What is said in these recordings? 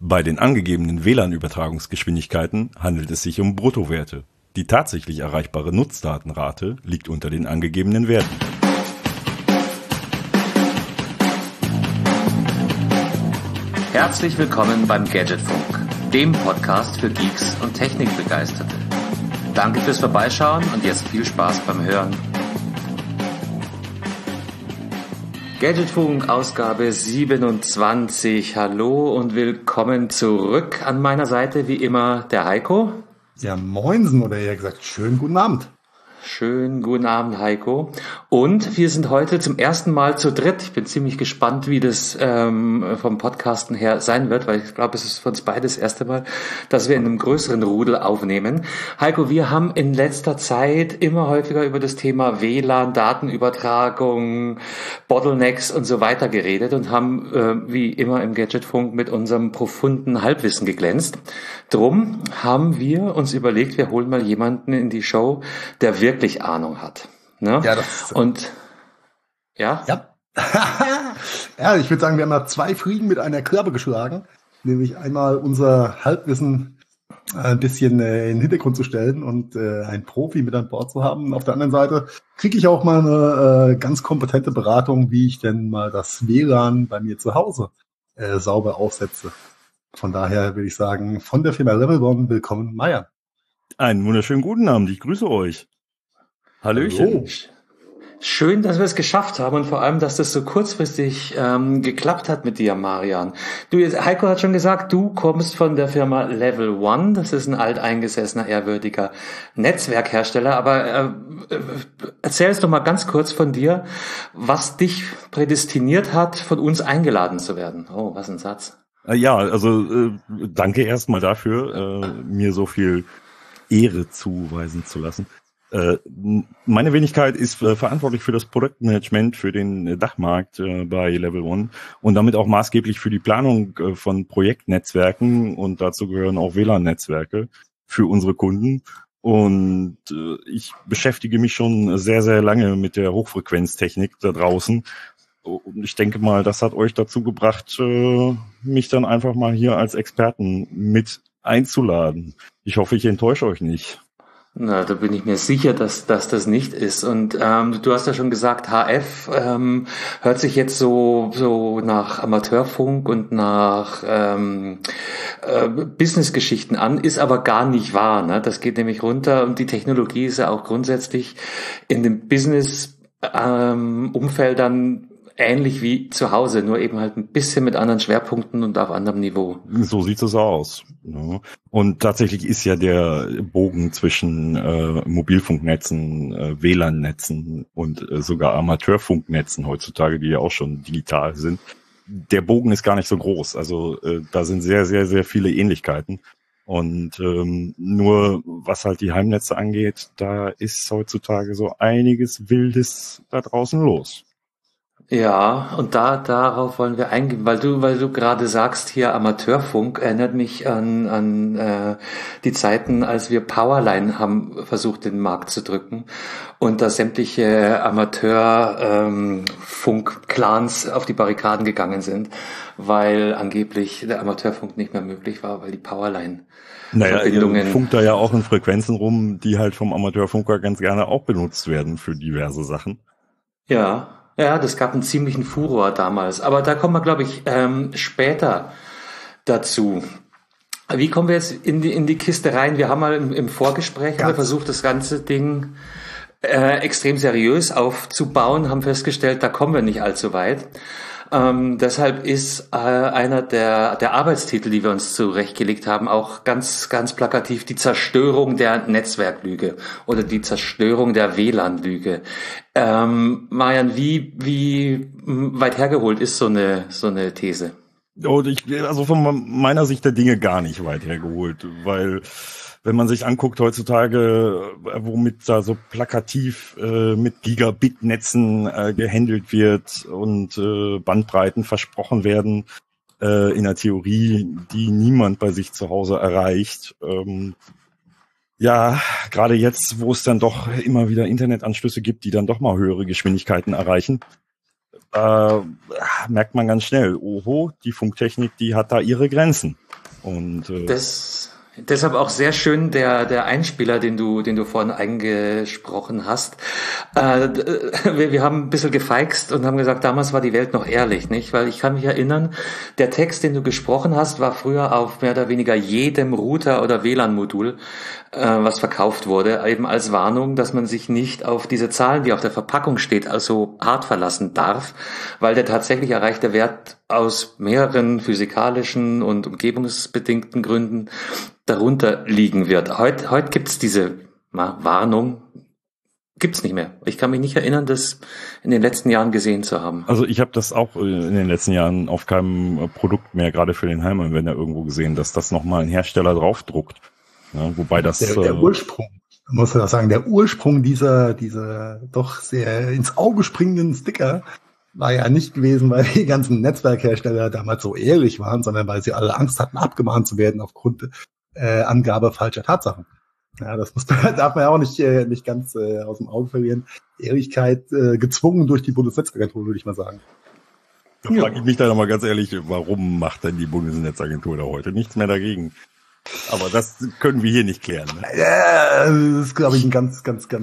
Bei den angegebenen WLAN-Übertragungsgeschwindigkeiten handelt es sich um Bruttowerte. Die tatsächlich erreichbare Nutzdatenrate liegt unter den angegebenen Werten. Herzlich willkommen beim Gadgetfunk, dem Podcast für Geeks und Technikbegeisterte. Danke fürs Vorbeischauen und jetzt viel Spaß beim Hören. Gadgetfunk, Ausgabe 27. Hallo und willkommen zurück. An meiner Seite wie immer der Heiko. Ja, moinsen oder eher gesagt, schönen guten Abend. Schönen guten Abend, Heiko. Und wir sind heute zum ersten Mal zu dritt. Ich bin ziemlich gespannt, wie das vom Podcasten her sein wird, weil ich glaube, es ist für uns beide das erste Mal, dass wir in einem größeren Rudel aufnehmen. Heiko, wir haben in letzter Zeit immer häufiger über das Thema WLAN, Datenübertragung, Bottlenecks und so weiter geredet und haben wie immer im Gadgetfunk mit unserem profunden Halbwissen geglänzt. Drum haben wir uns überlegt, wir holen mal jemanden in die Show, der wirklich Ahnung hat. Ne? Ja, das und ja? Ja. Ja, ich würde sagen, wir haben da zwei Fliegen mit einer Klappe geschlagen. Nämlich einmal unser Halbwissen ein bisschen in den Hintergrund zu stellen und einen Profi mit an Bord zu haben. Auf der anderen Seite kriege ich auch mal eine ganz kompetente Beratung, wie ich denn mal das WLAN bei mir zu Hause sauber aufsetze. Von daher würde ich sagen, von der Firma Level One, willkommen, Meier. Einen wunderschönen guten Abend, ich grüße euch. Hallöchen. Hallo. Schön, dass wir es geschafft haben und vor allem, dass das so kurzfristig geklappt hat mit dir, Marian. Du, Heiko hat schon gesagt, du kommst von der Firma Level One. Das ist ein alteingesessener, ehrwürdiger Netzwerkhersteller. Aber erzähl uns doch mal ganz kurz von dir, was dich prädestiniert hat, von uns eingeladen zu werden. Oh, was ein Satz. Ja, also danke erstmal dafür, mir so viel Ehre zuweisen zu lassen. Meine Wenigkeit ist verantwortlich für das Produktmanagement für den Dachmarkt bei Level One und damit auch maßgeblich für die Planung von Projektnetzwerken, und dazu gehören auch WLAN-Netzwerke für unsere Kunden. Und ich beschäftige mich schon sehr, sehr lange mit der Hochfrequenztechnik da draußen. Und ich denke mal, das hat euch dazu gebracht, mich dann einfach mal hier als Experten mit einzuladen. Ich hoffe, ich enttäusche euch nicht. Na, da bin ich mir sicher, dass das nicht ist. Und du hast ja schon gesagt, HF hört sich jetzt so nach Amateurfunk und nach Businessgeschichten an, ist aber gar nicht wahr. Ne? Das geht nämlich runter und die Technologie ist ja auch grundsätzlich in dem Business-Umfeld dann ähnlich wie zu Hause, nur eben halt ein bisschen mit anderen Schwerpunkten und auf anderem Niveau. So sieht es aus. Ja. Und tatsächlich ist ja der Bogen zwischen Mobilfunknetzen, WLAN-Netzen und sogar Amateurfunknetzen heutzutage, die ja auch schon digital sind, der Bogen ist gar nicht so groß. Also da sind sehr, sehr, sehr viele Ähnlichkeiten. Und nur was halt die Heimnetze angeht, da ist heutzutage so einiges Wildes da draußen los. Ja, und darauf wollen wir eingehen, weil du gerade sagst, hier Amateurfunk erinnert mich an die Zeiten, als wir Powerline haben versucht, den Markt zu drücken und da sämtliche Amateurfunk-Clans auf die Barrikaden gegangen sind, weil angeblich der Amateurfunk nicht mehr möglich war, weil die Powerline Verbindungen. Funkt da ja auch in Frequenzen rum, die halt vom Amateurfunker ganz gerne auch benutzt werden für diverse Sachen. Ja, das gab einen ziemlichen Furor damals. Aber da kommen wir, glaube ich, später dazu. Wie kommen wir jetzt in die Kiste rein? Wir haben mal im Vorgespräch haben wir versucht, das ganze Ding extrem seriös aufzubauen, haben festgestellt, da kommen wir nicht allzu weit. Deshalb ist einer der Arbeitstitel, die wir uns zurechtgelegt haben, auch ganz, ganz plakativ die Zerstörung der Netzwerklüge oder die Zerstörung der WLAN-Lüge. Marian, wie weit hergeholt ist so eine These? Also von meiner Sicht der Dinge gar nicht weit hergeholt, weil wenn man sich anguckt heutzutage, womit da so plakativ mit Gigabit-Netzen gehandelt wird und Bandbreiten versprochen werden in der Theorie, die niemand bei sich zu Hause erreicht. Ja, gerade jetzt, wo es dann doch immer wieder Internetanschlüsse gibt, die dann doch mal höhere Geschwindigkeiten erreichen, merkt man ganz schnell, oho, die Funktechnik, die hat da ihre Grenzen. Und deshalb auch sehr schön der Einspieler, den du vorhin eingesprochen hast. Wir haben ein bisschen gefeixt und haben gesagt, damals war die Welt noch ehrlich, nicht? Weil ich kann mich erinnern, der Text, den du gesprochen hast, war früher auf mehr oder weniger jedem Router oder WLAN-Modul, was verkauft wurde, eben als Warnung, dass man sich nicht auf diese Zahlen, die auf der Verpackung steht, also hart verlassen darf, weil der tatsächlich erreichte Wert aus mehreren physikalischen und umgebungsbedingten Gründen darunter liegen wird. Heute gibt's diese Warnung, gibt's nicht mehr. Ich kann mich nicht erinnern, das in den letzten Jahren gesehen zu haben. Also ich habe das auch in den letzten Jahren auf keinem Produkt mehr, gerade für den Heimanwender irgendwo gesehen, dass das nochmal ein Hersteller draufdruckt. Ja, wobei das der Ursprung, muss man sagen, der Ursprung dieser doch sehr ins Auge springenden Sticker war ja nicht gewesen, weil die ganzen Netzwerkhersteller damals so ehrlich waren, sondern weil sie alle Angst hatten, abgemahnt zu werden aufgrund Angabe falscher Tatsachen. Ja, darf man ja auch nicht ganz aus dem Auge verlieren. Ehrlichkeit gezwungen durch die Bundesnetzagentur, würde ich mal sagen. Da frage ich mich dann nochmal ganz ehrlich, warum macht denn die Bundesnetzagentur da heute nichts mehr dagegen? Aber das können wir hier nicht klären. Ne? Ja, das ist, glaube ich, ein ganz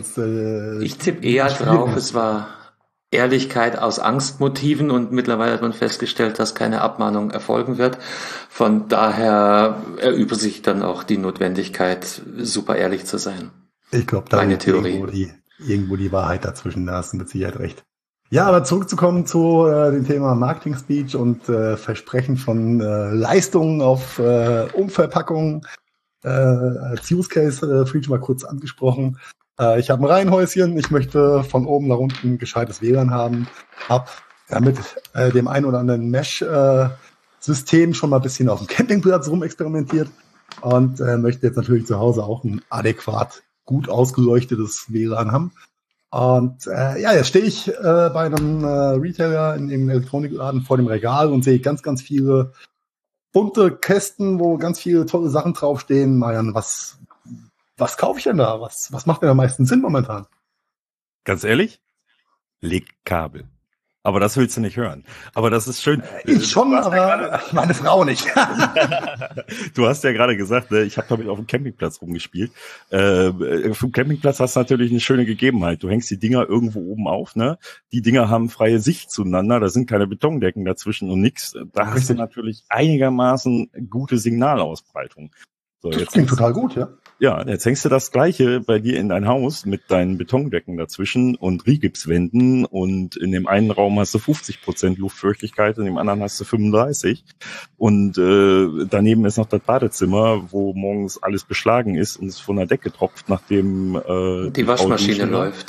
ich tippe eher drauf, es war Ehrlichkeit aus Angstmotiven und mittlerweile hat man festgestellt, dass keine Abmahnung erfolgen wird. Von daher erübt sich dann auch die Notwendigkeit, super ehrlich zu sein. Ich glaube, da ist irgendwo die Wahrheit dazwischen, da hast du mit Sicherheit recht. Ja, aber zurückzukommen zu dem Thema Marketing Speech und Versprechen von Leistungen auf Umverpackungen. Als Use Case schon mal kurz angesprochen. Ich habe ein Reihenhäuschen, ich möchte von oben nach unten ein gescheites WLAN haben, habe mit dem einen oder anderen Mesh-System schon mal ein bisschen auf dem Campingplatz rumexperimentiert und möchte jetzt natürlich zu Hause auch ein adäquat gut ausgeleuchtetes WLAN haben. Und jetzt stehe ich bei einem Retailer in dem Elektronikladen vor dem Regal und sehe ganz viele bunte Kästen, wo ganz viele tolle Sachen draufstehen. Marian, was kaufe ich denn da? Was macht denn am meisten Sinn momentan? Ganz ehrlich? Leg Kabel. Aber das willst du nicht hören. Aber das ist schön. Ich schon, aber meine Frau nicht. Du hast ja gerade gesagt, ne, ich habe damit auf dem Campingplatz rumgespielt. Auf dem Campingplatz hast du natürlich eine schöne Gegebenheit. Du hängst die Dinger irgendwo oben auf. Ne? Die Dinger haben freie Sicht zueinander. Da sind keine Betondecken dazwischen und nix. Da hast du natürlich einigermaßen gute Signalausbreitung. So, das klingt total gut, ja. Ja, jetzt hängst du das Gleiche bei dir in dein Haus mit deinen Betondecken dazwischen und Rigipswänden und in dem einen Raum hast du 50% Luftfeuchtigkeit, in dem anderen hast du 35% und daneben ist noch das Badezimmer, wo morgens alles beschlagen ist und es von der Decke tropft, nachdem die Waschmaschine läuft.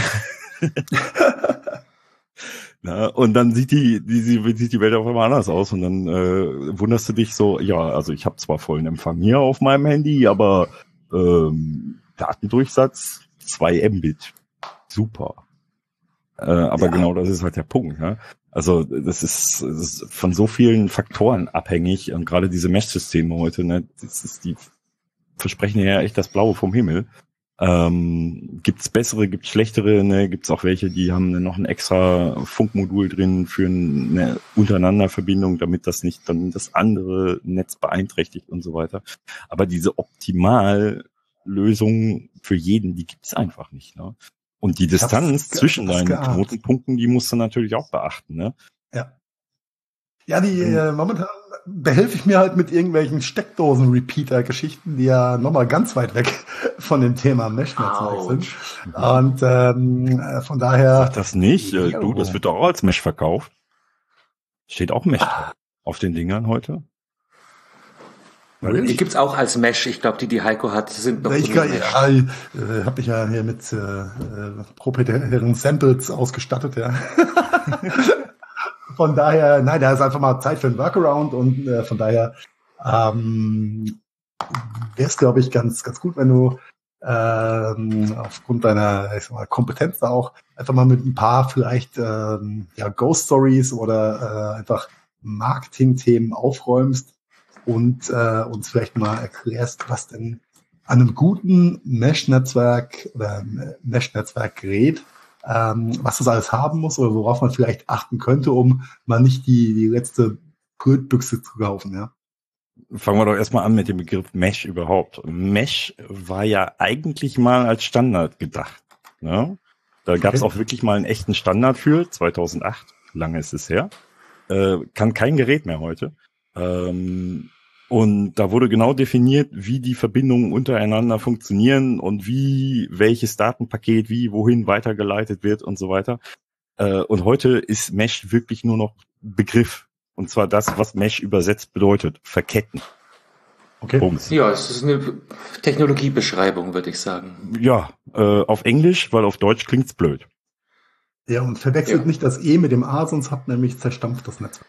Na, und dann sieht die Welt auf einmal anders aus und dann wunderst du dich so, ja, also ich habe zwar vollen Empfang hier auf meinem Handy, aber Datendurchsatz 2 Mbit. Super. Aber ja. Genau das ist halt der Punkt. Ne? Also das ist von so vielen Faktoren abhängig und gerade diese Mesh-Systeme heute, ne, die versprechen ja echt das Blaue vom Himmel. Gibt's bessere, gibt's schlechtere, ne? Gibt's auch welche, die haben noch ein extra Funkmodul drin für eine Untereinanderverbindung, damit das nicht dann das andere Netz beeinträchtigt und so weiter. Aber diese Optimallösung für jeden, die gibt's einfach nicht. Ne? Und die Distanz zwischen deinen Knotenpunkten, die musst du natürlich auch beachten. Ne? Ja. Ja, momentan behelfe ich mir halt mit irgendwelchen Steckdosen-Repeater-Geschichten, die ja nochmal ganz weit weg von dem Thema Mesh-Netzwerk sind. Und von daher... Sag das nicht. Du, das wird doch auch als Mesh verkauft. Steht auch Mesh auf den Dingern heute. Die gibt's auch als Mesh. Ich glaube, die Heiko hat, sind noch Mesh. Hab ich ja hier mit proprietären Samples ausgestattet, ja. Von daher, nein, da ist einfach mal Zeit für ein Workaround und von daher wäre es, glaube ich, ganz gut, wenn du aufgrund deiner Kompetenz da auch einfach mal mit ein paar vielleicht Ghost Stories oder einfach Marketing-Themen aufräumst und uns vielleicht mal erklärst, was denn an einem guten Mesh-Netzwerk oder Mesh-Netzwerk-Gerät was das alles haben muss oder worauf man vielleicht achten könnte, um mal nicht die letzte Brotbüchse zu kaufen, ja. Fangen wir doch erstmal an mit dem Begriff Mesh überhaupt. Mesh war ja eigentlich mal als Standard gedacht. Ne? Da gab es auch wirklich mal einen echten Standard für, 2008, lange ist es her. Kann kein Gerät mehr heute. Und da wurde genau definiert, wie die Verbindungen untereinander funktionieren und wie welches Datenpaket wie wohin weitergeleitet wird und so weiter. Und heute ist Mesh wirklich nur noch Begriff. Und zwar das, was Mesh übersetzt bedeutet. Verketten. Okay. Bums. Ja, es ist eine Technologiebeschreibung, würde ich sagen. Ja, auf Englisch, weil auf Deutsch klingt's blöd. Ja, und verwechselt nicht das E mit dem A, sonst habt nämlich zerstampft das Netzwerk.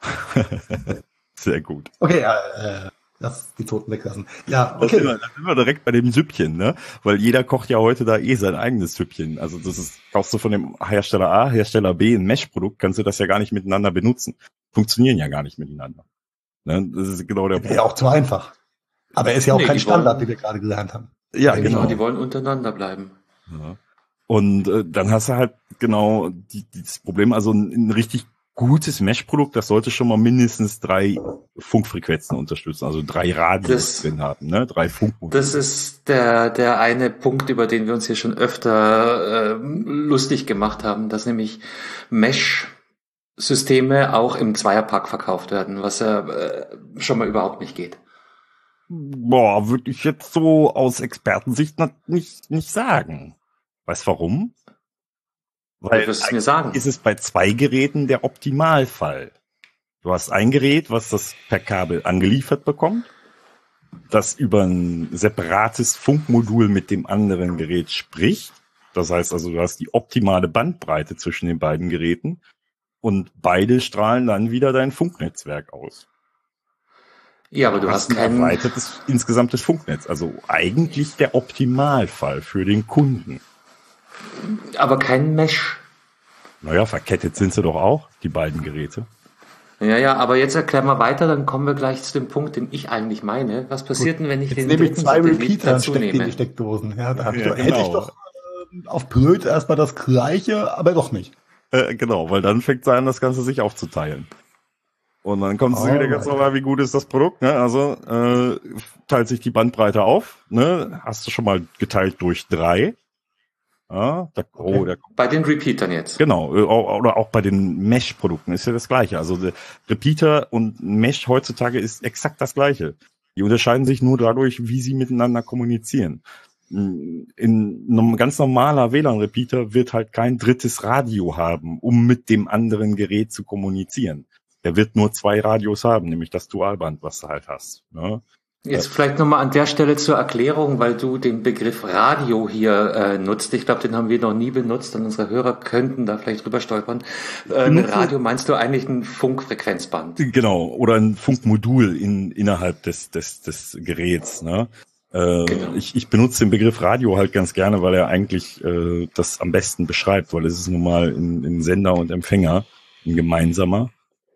Sehr gut. Okay, lass die Toten weglassen. Ja, okay. Da sind wir direkt bei dem Süppchen, ne? Weil jeder kocht ja heute da sein eigenes Süppchen. Also das ist, kaufst du von dem Hersteller A, Hersteller B ein Mesh-Produkt, kannst du das ja gar nicht miteinander benutzen. Funktionieren ja gar nicht miteinander. Ne? Das ist genau der Punkt. Ja, auch zu einfach. Aber er ist ja auch Nee, kein die Standard, wollen- den wir gerade gelernt haben. Ja, Genau, genau. die wollen untereinander bleiben. Ja. Und dann hast du halt genau dieses Problem, also ein richtig gutes Mesh-Produkt, das sollte schon mal mindestens 3 Funkfrequenzen unterstützen, also 3 Radios Das- drin haben, ne? 3 Funkmodule. Das ist der eine Punkt, über den wir uns hier schon öfter lustig gemacht haben, dass nämlich Mesh-Systeme auch im Zweierpack verkauft werden, was ja schon mal überhaupt nicht geht. Boah, würde ich jetzt so aus Expertensicht nicht sagen. Weißt warum? Weil Du wirst es mir sagen. ist es bei 2 Geräten der Optimalfall. Du hast ein Gerät, was das per Kabel angeliefert bekommt, das über ein separates Funkmodul mit dem anderen Gerät spricht. Das heißt also, du hast die optimale Bandbreite zwischen den beiden Geräten und beide strahlen dann wieder dein Funknetzwerk aus. Ja, aber du hast ein keinen. erweitertes insgesamtes Funknetz. Also eigentlich der Optimalfall für den Kunden. Aber kein Mesh. Naja, verkettet sind sie doch auch, die beiden Geräte. Ja, aber jetzt erklär mal weiter, dann kommen wir gleich zu dem Punkt, den ich eigentlich meine. Was passiert denn, wenn ich Jetzt den nehme ich dritten 2 Satellit Repeater und dazu stecke die in die nehme? Steckdosen. Ja, da Ja, hätte ich genau. doch auf blöd erstmal das Gleiche, aber doch nicht. Genau, weil dann fängt es an, das Ganze sich aufzuteilen. Und dann kommt es wieder ganz normal, wie gut ist das Produkt. Ne? Also teilt sich die Bandbreite auf. Ne? Hast du schon mal geteilt durch 3. Ja, Bei den Repeatern jetzt. genau, oder auch bei den Mesh-Produkten ist ja das Gleiche. Also der Repeater und Mesh heutzutage ist exakt das Gleiche. Die unterscheiden sich nur dadurch, wie sie miteinander kommunizieren. In einem ganz normaler WLAN-Repeater wird halt kein drittes Radio haben, um mit dem anderen Gerät zu kommunizieren. Der wird nur 2 Radios haben, nämlich das Dualband, was du halt hast. Ne? Jetzt vielleicht nochmal an der Stelle zur Erklärung, weil du den Begriff Radio hier nutzt. Ich glaube, den haben wir noch nie benutzt und unsere Hörer könnten da vielleicht drüber stolpern. Mit Radio meinst du eigentlich ein Funkfrequenzband? Genau, oder ein Funkmodul innerhalb des Geräts. Ne? Genau. Ich benutze den Begriff Radio halt ganz gerne, weil er eigentlich das am besten beschreibt, weil es ist nun mal ein Sender und Empfänger, ein gemeinsamer.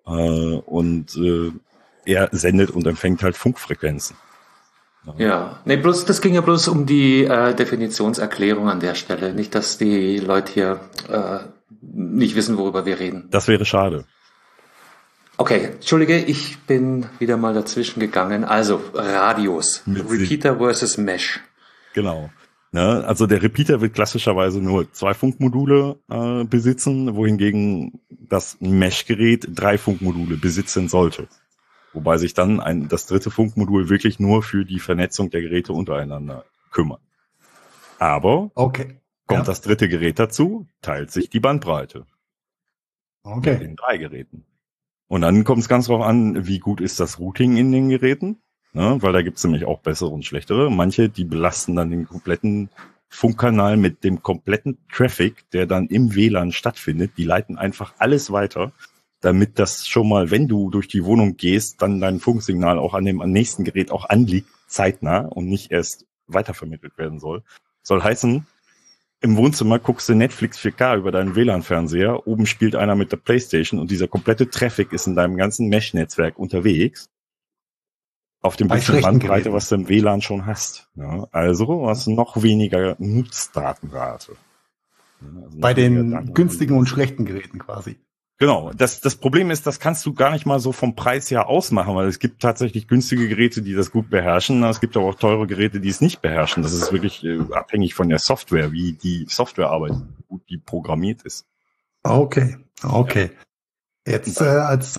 Und er sendet und empfängt halt Funkfrequenzen. Ja, nee, das ging ja bloß um die Definitionserklärung an der Stelle. Nicht, dass die Leute hier nicht wissen, worüber wir reden. Das wäre schade. Okay, entschuldige, ich bin wieder mal dazwischen gegangen. Also, Radios. Mit Repeater versus Mesh. Genau. Ne? Also der Repeater wird klassischerweise nur 2 Funkmodule besitzen, wohingegen das Mesh-Gerät 3 Funkmodule besitzen sollte. Wobei sich dann das dritte Funkmodul wirklich nur für die Vernetzung der Geräte untereinander kümmert. Aber kommt das dritte Gerät dazu, teilt sich die Bandbreite mit den 3 Geräten. Und dann kommt es ganz drauf an, wie gut ist das Routing in den Geräten, ne? Weil da gibt es nämlich auch bessere und schlechtere. Manche, die belasten dann den kompletten Funkkanal mit dem kompletten Traffic, der dann im WLAN stattfindet. Die leiten einfach alles weiter, damit das schon mal, wenn du durch die Wohnung gehst, dann dein Funksignal auch am nächsten Gerät auch anliegt, zeitnah und nicht erst weitervermittelt werden soll. Soll heißen, im Wohnzimmer guckst du Netflix 4K über deinen WLAN-Fernseher, oben spielt einer mit der Playstation und dieser komplette Traffic ist in deinem ganzen Mesh-Netzwerk unterwegs. Auf dem bisschen Bandbreite, was du im WLAN schon hast. Ja, also hast du noch weniger Nutzdatenrate. Ja, also bei den günstigen und schlechten Geräten quasi. Genau, das Problem ist, das kannst du gar nicht mal so vom Preis her ausmachen, weil es gibt tatsächlich günstige Geräte, die das gut beherrschen. Es gibt aber auch teure Geräte, die es nicht beherrschen. Das ist wirklich abhängig von der Software, wie die Software arbeitet, wie gut die programmiert ist. Okay. Jetzt als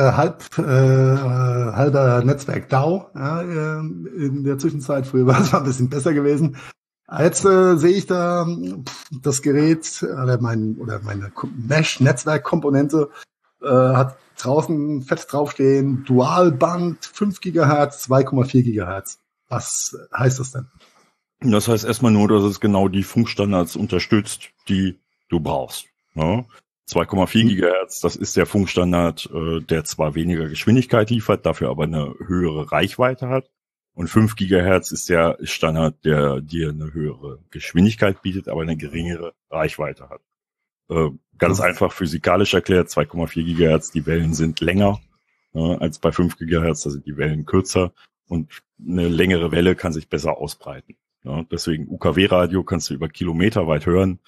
halber Netzwerk-DAO in der Zwischenzeit, früher war es ein bisschen besser gewesen. Jetzt sehe ich da das Gerät oder meine Mesh-Netzwerkkomponente hat draußen fett draufstehen, Dualband 5 GHz, 2,4 GHz. Was heißt das denn? Das heißt erstmal nur, dass es genau die Funkstandards unterstützt, die du brauchst. Ja? 2,4 Gigahertz, das ist der Funkstandard, der zwar weniger Geschwindigkeit liefert, dafür aber eine höhere Reichweite hat. Und 5 Gigahertz ist der Standard, der dir eine höhere Geschwindigkeit bietet, aber eine geringere Reichweite hat. Ganz einfach physikalisch erklärt, 2,4 Gigahertz, die Wellen sind länger als bei 5 Gigahertz, da sind die Wellen kürzer und eine längere Welle kann sich besser ausbreiten. Ja, deswegen UKW-Radio kannst du über Kilometer weit hören.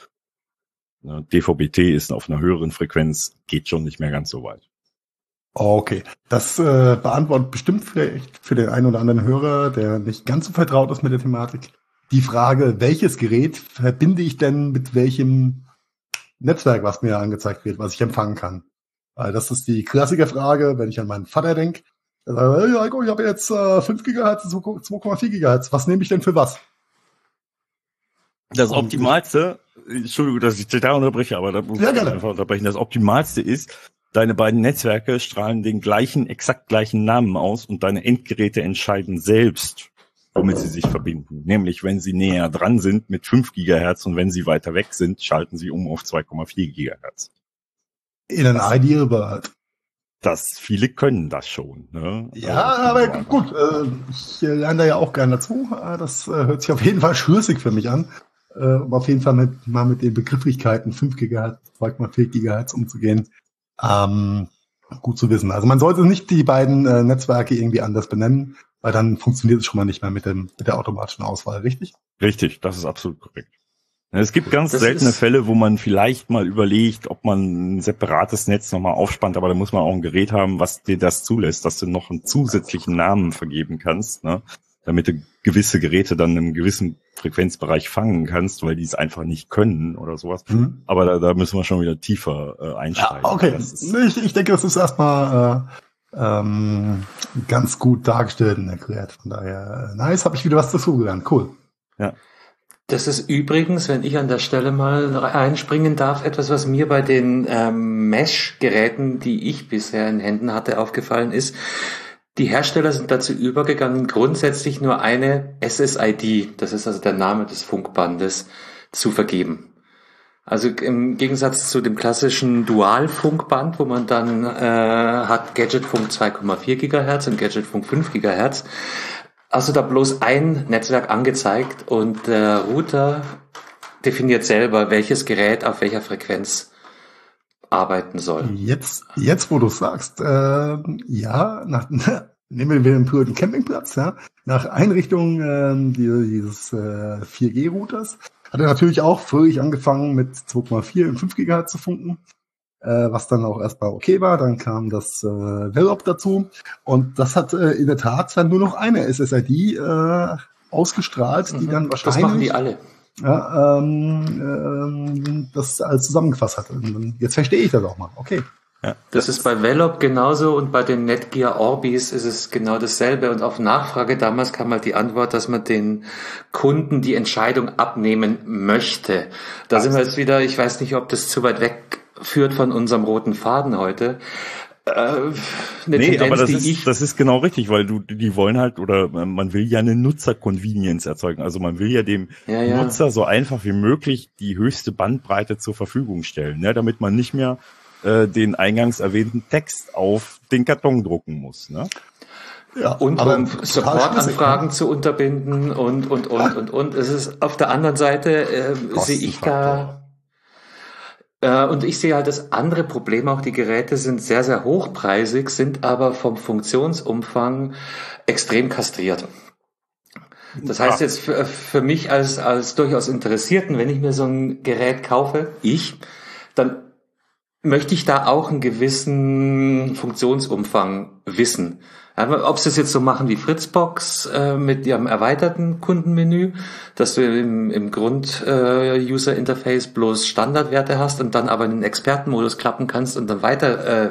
DVB-T ist auf einer höheren Frequenz, geht schon nicht mehr ganz so weit. Okay, das beantwortet bestimmt vielleicht für den einen oder anderen Hörer, der nicht ganz so vertraut ist mit der Thematik, die Frage, welches Gerät verbinde ich denn mit welchem Netzwerk, was mir angezeigt wird, was ich empfangen kann. Weil das ist die Klassikerfrage, wenn ich an meinen Vater denke. Ich habe jetzt 5 GHz, 2,4 GHz. Was nehme ich denn für was? Das Optimalste, Entschuldigung, dass ich da unterbreche, aber da muss ich einfach unterbrechen. Das Optimalste ist, deine beiden Netzwerke strahlen den exakt gleichen Namen aus und deine Endgeräte entscheiden selbst, womit sie sich verbinden. Nämlich, wenn sie näher dran sind mit 5 Gigahertz und wenn sie weiter weg sind, schalten sie um auf 2,4 Gigahertz. In an Ideal World. Viele können das schon. Ne? Ja, aber gut, ich lerne da ja auch gerne dazu. Das hört sich auf jeden Fall schlüssig für mich an, um auf jeden Fall mit den Begrifflichkeiten 5 Gigahertz, 2,4 Gigahertz umzugehen. Gut zu wissen. Also man sollte nicht die beiden Netzwerke irgendwie anders benennen, weil dann funktioniert es schon mal nicht mehr mit der automatischen Auswahl, richtig? Richtig, das ist absolut korrekt. Es gibt ganz seltene Fälle, wo man vielleicht mal überlegt, ob man ein separates Netz nochmal aufspannt, aber da muss man auch ein Gerät haben, was dir das zulässt, dass du noch einen zusätzlichen Namen vergeben kannst, ne? Damit du gewisse Geräte dann im gewissen Frequenzbereich fangen kannst, weil die es einfach nicht können oder sowas. Mhm. Aber da müssen wir schon wieder tiefer einsteigen. Ja, okay, ich denke, das ist erstmal ganz gut dargestellt und erklärt. Von daher, nice, habe ich wieder was dazugelernt. Cool. Ja. Das ist übrigens, wenn ich an der Stelle mal einspringen darf, etwas, was mir bei den Mesh-Geräten, die ich bisher in Händen hatte, aufgefallen ist. Die Hersteller sind dazu übergegangen, grundsätzlich nur eine SSID, das ist also der Name des Funkbandes, zu vergeben. Also im Gegensatz zu dem klassischen Dualfunkband, wo man dann hat Gadgetfunk 2,4 Gigahertz und Gadgetfunk 5 Gigahertz, also da bloß ein Netzwerk angezeigt und der Router definiert selber, welches Gerät auf welcher Frequenz arbeiten soll. Jetzt wo du sagst, nehmen wir den privaten Campingplatz, ja, nach Einrichtung dieses 4G-Routers hat er natürlich auch fröhlich angefangen mit 2,4 und 5 GHz zu funken. Was dann auch erstmal okay war. Dann kam das Velop dazu und das hat in der Tat dann nur noch eine SSID ausgestrahlt, die dann wahrscheinlich... Das machen die alle. Ja, das alles zusammengefasst hat. Und jetzt verstehe ich das auch mal. Okay. Ja, das ist bei Velop genauso und bei den Netgear Orbis ist es genau dasselbe. Und auf Nachfrage damals kam halt die Antwort, dass man den Kunden die Entscheidung abnehmen möchte. Da sind wir jetzt wieder, ich weiß nicht, ob das zu weit weg führt von unserem roten Faden heute. Aber das ist genau richtig, weil die wollen halt, oder man will ja eine Nutzer-Convenience erzeugen. Also man will ja dem Nutzer so einfach wie möglich die höchste Bandbreite zur Verfügung stellen, ne, damit man nicht mehr den eingangs erwähnten Text auf den Karton drucken muss. Ne? Ja, und um Supportanfragen zu unterbinden und. Es ist auf der anderen Seite sehe ich da. Und ich sehe halt das andere Problem, auch die Geräte sind sehr, sehr hochpreisig, sind aber vom Funktionsumfang extrem kastriert. Das heißt jetzt für mich als durchaus Interessierten, wenn ich mir so ein Gerät kaufe, dann möchte ich da auch einen gewissen Funktionsumfang wissen. Ja, ob sie es jetzt so machen wie Fritzbox mit ihrem erweiterten Kundenmenü, dass du im Grund-User-Interface bloß Standardwerte hast und dann aber in den Expertenmodus klappen kannst und dann weiter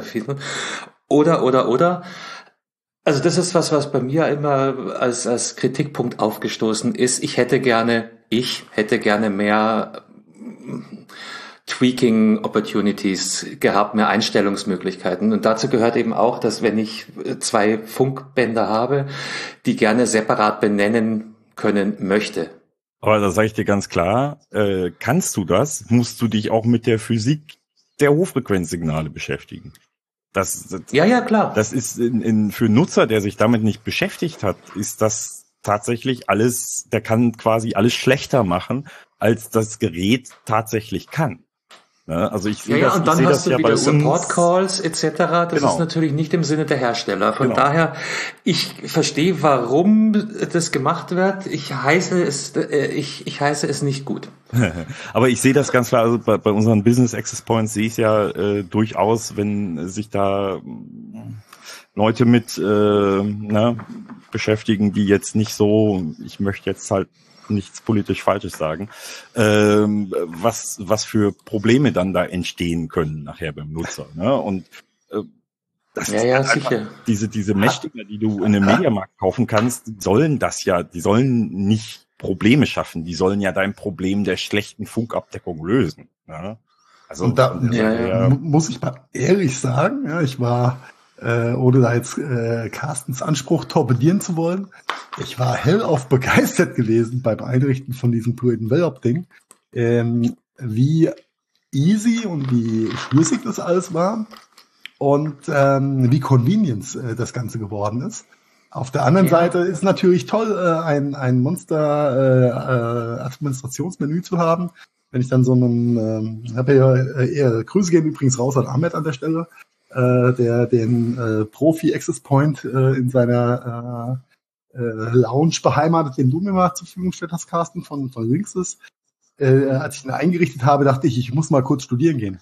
oder. Also das ist was bei mir immer als Kritikpunkt aufgestoßen ist. Ich hätte gerne mehr Tweaking Opportunities gehabt, mehr Einstellungsmöglichkeiten. Und dazu gehört eben auch, dass wenn ich 2 Funkbänder habe, die gerne separat benennen können möchte. Aber da sage ich dir ganz klar, kannst du das, musst du dich auch mit der Physik der Hochfrequenzsignale beschäftigen. Ja, klar. Das ist für einen Nutzer, der sich damit nicht beschäftigt hat, ist das tatsächlich alles, der kann quasi alles schlechter machen, als das Gerät tatsächlich kann. Also ich sehe das, und dann hast du wieder Support Calls etc. Das ist natürlich nicht im Sinne der Hersteller. Von daher, ich verstehe, warum das gemacht wird. Ich heiße es nicht gut. Aber ich sehe das ganz klar, also bei unseren Business Access Points sehe ich es ja durchaus, wenn sich da Leute mit beschäftigen, die jetzt nicht so, ich möchte jetzt halt nichts politisch Falsches sagen, was für Probleme dann da entstehen können nachher beim Nutzer. Ne? Und das ist sicher. Diese Mächtiger, die du in einem Mediamarkt kaufen kannst, die sollen nicht Probleme schaffen, die sollen ja dein Problem der schlechten Funkabdeckung lösen. Ne? Also und da muss ich mal ehrlich sagen, ich war ohne da jetzt Carstens Anspruch torpedieren zu wollen. Ich war hellauf begeistert gewesen beim Einrichten von diesem Pruitt-Envelope-Ding, wie easy und wie schlüssig das alles war und wie convenient das Ganze geworden ist. Auf der anderen Seite ist natürlich toll, ein Monster-Administrationsmenü zu haben. Wenn ich dann so einen, Grüße gehen übrigens raus an Ahmed an der Stelle, der den Profi Access Point in seiner Lounge beheimatet, den du mir mal zur Verfügung gestellt hast, Carsten, von Linksys. Als ich ihn eingerichtet habe, dachte ich muss mal kurz studieren gehen.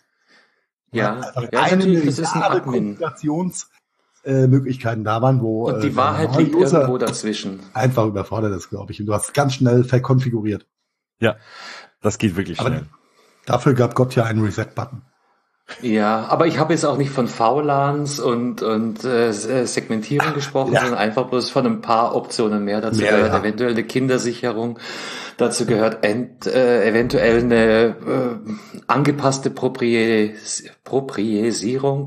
Natürlich, das ist ein Admin. Möglichkeiten da waren, wo und die Wahrheit liegt irgendwo dazwischen. Einfach überfordert ist, glaube ich. Und du hast ganz schnell verkonfiguriert. Ja, das geht wirklich schnell. Dafür gab Gott ja einen Reset-Button. Ja, aber ich habe jetzt auch nicht von VLANs und Segmentierung gesprochen, sondern einfach bloß von ein paar Optionen mehr. Dazu gehört eventuell eine Kindersicherung, dazu gehört eventuell eine angepasste Priorisierung.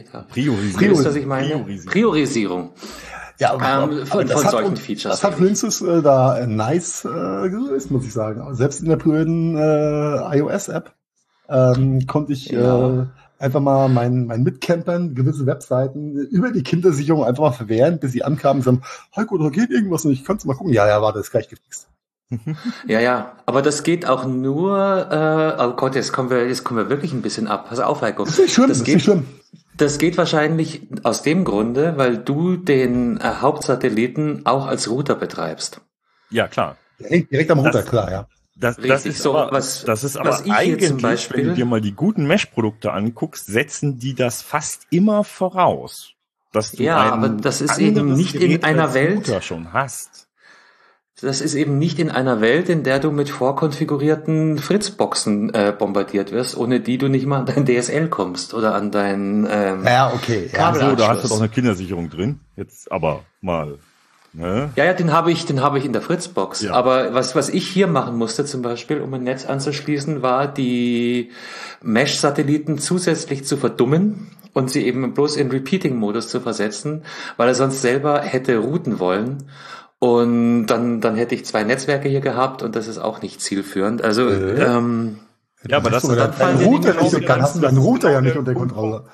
Was ich meine? Priorisierung. Ja, von solchen Features. Das hat Linksys da nice gelöst, muss ich sagen. Selbst in der blöden iOS-App konnte ich einfach mal meinen Mitcampern gewisse Webseiten über die Kindersicherung einfach mal verwehren, bis sie ankamen und sagen, Heiko, da geht irgendwas nicht, kannst du mal gucken? Ja, warte, ist gleich gefixt. Ja, aber das geht auch nur, oh Gott, jetzt kommen wir wirklich ein bisschen ab. Pass auf, Heiko. Das ist nicht schlimm. Das geht wahrscheinlich aus dem Grunde, weil du den Hauptsatelliten auch als Router betreibst. Ja, klar. Direkt am Router, klar, ja. Das ist aber eigentlich, zum Beispiel, wenn du dir mal die guten Mesh-Produkte anguckst, setzen die das fast immer voraus. Dass du aber das ist eben nicht in einer Welt schon hast. Das ist eben nicht in einer Welt, in der du mit vorkonfigurierten Fritzboxen bombardiert wirst, ohne die du nicht mal an dein DSL kommst oder an dein Kabelanschluss. Da hast du doch eine Kindersicherung drin. Jetzt aber mal. Ne? Ja, den habe ich in der Fritzbox. Ja. Aber was ich hier machen musste, zum Beispiel, um ein Netz anzuschließen, war die Mesh-Satelliten zusätzlich zu verdummen und sie eben bloß in Repeating-Modus zu versetzen, weil er sonst selber hätte routen wollen. Und dann hätte ich 2 Netzwerke hier gehabt und das ist auch nicht zielführend. Also, aber das ist dann fallen hast du deinen Router ja nicht unter Kontrolle.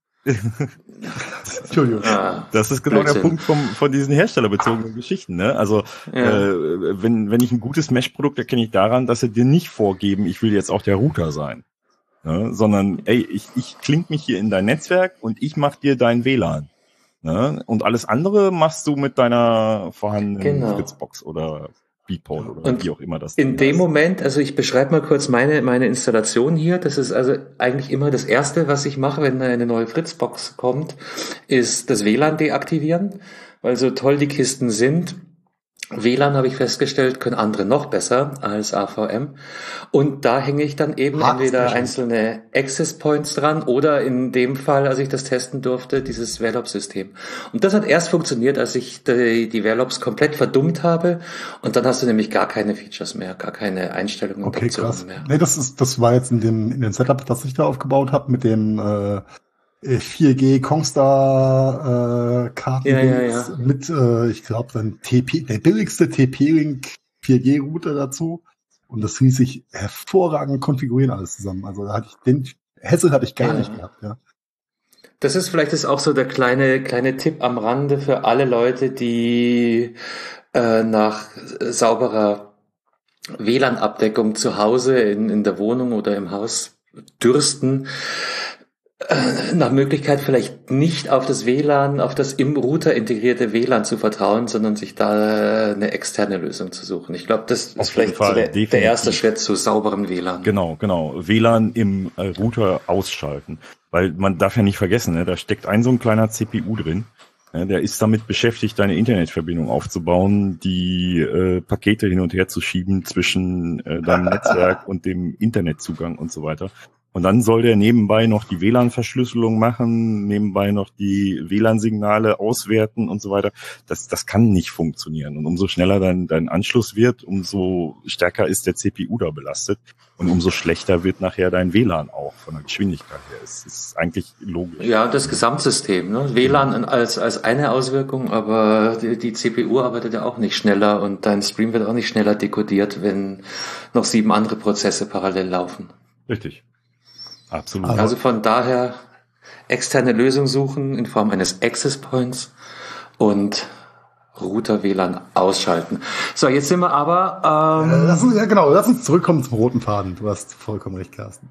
Entschuldigung. Das ist genau der Punkt von diesen herstellerbezogenen Geschichten. Ne? Also wenn ich ein gutes Mesh-Produkt erkenne ich daran, dass sie dir nicht vorgeben, ich will jetzt auch der Router sein. Ne? Sondern ich klink mich hier in dein Netzwerk und ich mache dir dein WLAN. Ne? Und alles andere machst du mit deiner vorhandenen Fritzbox oder Beatport oder Und wie auch immer das in dem ist. Moment, also ich beschreibe mal kurz meine Installation hier. Das ist also eigentlich immer das Erste, was ich mache, wenn eine neue Fritzbox kommt, ist das WLAN deaktivieren, weil so toll die Kisten sind. WLAN, habe ich festgestellt, können andere noch besser als AVM. Und da hänge ich dann eben entweder einzelne Access Points dran oder in dem Fall, als ich das testen durfte, dieses Velops-System. Und das hat erst funktioniert, als ich die Velops komplett verdummt habe. Und dann hast du nämlich gar keine Features mehr, gar keine Einstellungen und Optionen mehr. Nee, das war jetzt in dem Setup, das ich da aufgebaut habe, mit dem 4G Kongstar Karten Ja. mit, ich glaube, dann der billigste TP-Link 4G-Router dazu. Und das ließ sich hervorragend konfigurieren alles zusammen. Also da hatte ich den Hassel hatte ich gar nicht gehabt, ja. Das ist vielleicht auch so der kleine Tipp am Rande für alle Leute, die nach sauberer WLAN-Abdeckung zu Hause in der Wohnung oder im Haus dürsten. Nach Möglichkeit vielleicht nicht auf das WLAN, auf das im Router integrierte WLAN zu vertrauen, sondern sich da eine externe Lösung zu suchen. Ich glaube, das ist vielleicht so der erste Schritt zu sauberem WLAN. Genau. WLAN im Router ausschalten. Weil man darf ja nicht vergessen, ne, da steckt so ein kleiner CPU drin. Ja, der ist damit beschäftigt, deine Internetverbindung aufzubauen, die Pakete hin und her zu schieben zwischen deinem Netzwerk und dem Internetzugang und so weiter. Und dann soll der nebenbei noch die WLAN-Verschlüsselung machen, nebenbei noch die WLAN-Signale auswerten und so weiter. Das kann nicht funktionieren. Und umso schneller dein Anschluss wird, umso stärker ist der CPU da belastet. Und umso schlechter wird nachher dein WLAN auch von der Geschwindigkeit her. Es ist eigentlich logisch. Ja, das Gesamtsystem, ne? WLAN als eine Auswirkung, aber die CPU arbeitet ja auch nicht schneller und dein Stream wird auch nicht schneller dekodiert, wenn noch 7 andere Prozesse parallel laufen. Richtig. Absolut. Also von daher externe Lösung suchen in Form eines Access Points und Router WLAN ausschalten. So, jetzt sind wir aber... lass uns zurückkommen zum roten Faden. Du hast vollkommen recht, Carsten.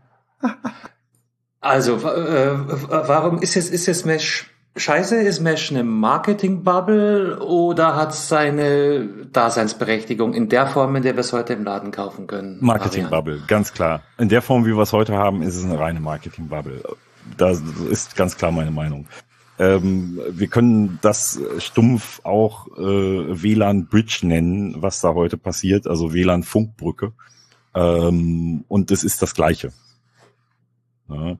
Also, warum ist jetzt Mesh scheiße? Ist Mesh eine Marketing-Bubble oder hat es seine Daseinsberechtigung in der Form, in der wir es heute im Laden kaufen können? Marketing-Bubble, ganz klar. In der Form, wie wir es heute haben, ist es eine reine Marketing-Bubble. Das ist ganz klar meine Meinung. Wir können das stumpf auch WLAN-Bridge nennen, was da heute passiert, also WLAN-Funkbrücke. Und es ist das Gleiche. Ja.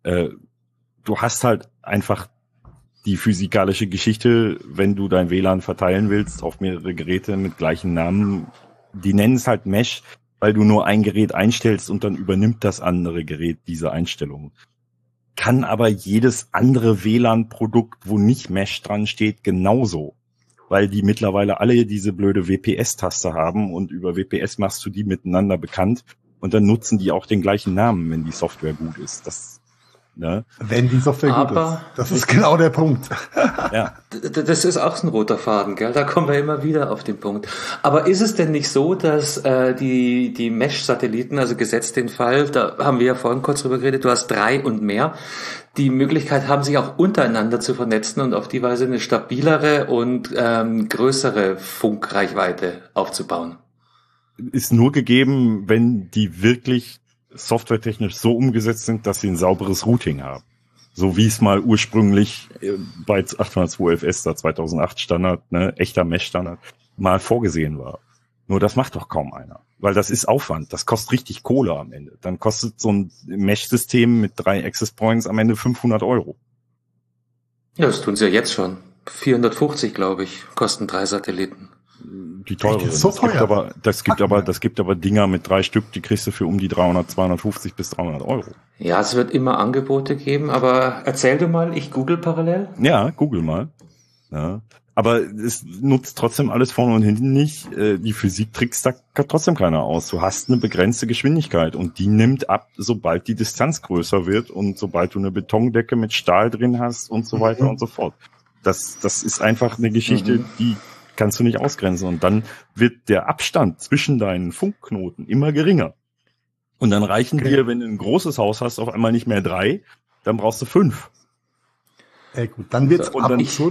Du hast halt einfach die physikalische Geschichte, wenn du dein WLAN verteilen willst auf mehrere Geräte mit gleichen Namen, die nennen es halt Mesh, weil du nur ein Gerät einstellst und dann übernimmt das andere Gerät diese Einstellungen. Kann aber jedes andere WLAN-Produkt, wo nicht Mesh dran steht, genauso. Weil die mittlerweile alle diese blöde WPS-Taste haben und über WPS machst du die miteinander bekannt und dann nutzen die auch den gleichen Namen, wenn die Software gut ist. Ne? Wenn die Software gut ist. Das ist genau der Punkt. Ja. Das ist auch ein roter Faden, gell? Da kommen wir immer wieder auf den Punkt. Aber ist es denn nicht so, dass die Mesh-Satelliten, also gesetzt den Fall, da haben wir ja vorhin kurz drüber geredet, du hast 3 und mehr, die Möglichkeit haben, sich auch untereinander zu vernetzen und auf die Weise eine stabilere und größere Funkreichweite aufzubauen? Ist nur gegeben, wenn die wirklich softwaretechnisch so umgesetzt sind, dass sie ein sauberes Routing haben. So wie es mal ursprünglich bei 802.11s, da 2008 Standard, ne, echter Mesh-Standard, mal vorgesehen war. Nur das macht doch kaum einer. Weil das ist Aufwand. Das kostet richtig Kohle am Ende. Dann kostet so ein Mesh-System mit 3 Access Points am Ende 500 €. Ja, das tun sie ja jetzt schon. 450, glaube ich, kosten 3 Satelliten. Die teureren. So das gibt aber Dinger mit 3 Stück, die kriegst du für um die 300, 250 bis 300 €. Ja, es wird immer Angebote geben, aber erzähl du mal, ich google parallel. Ja, google mal. Ja. Aber es nutzt trotzdem alles vorne und hinten nicht. Die Physik trickst da trotzdem keiner aus. Du hast eine begrenzte Geschwindigkeit und die nimmt ab, sobald die Distanz größer wird und sobald du eine Betondecke mit Stahl drin hast und so weiter und so fort. Das ist einfach eine Geschichte, die kannst du nicht ausgrenzen. Und dann wird der Abstand zwischen deinen Funkknoten immer geringer. Und dann reichen dir, wenn du ein großes Haus hast, auf einmal nicht mehr 3, dann brauchst du 5. Gut, dann wird's absurdum.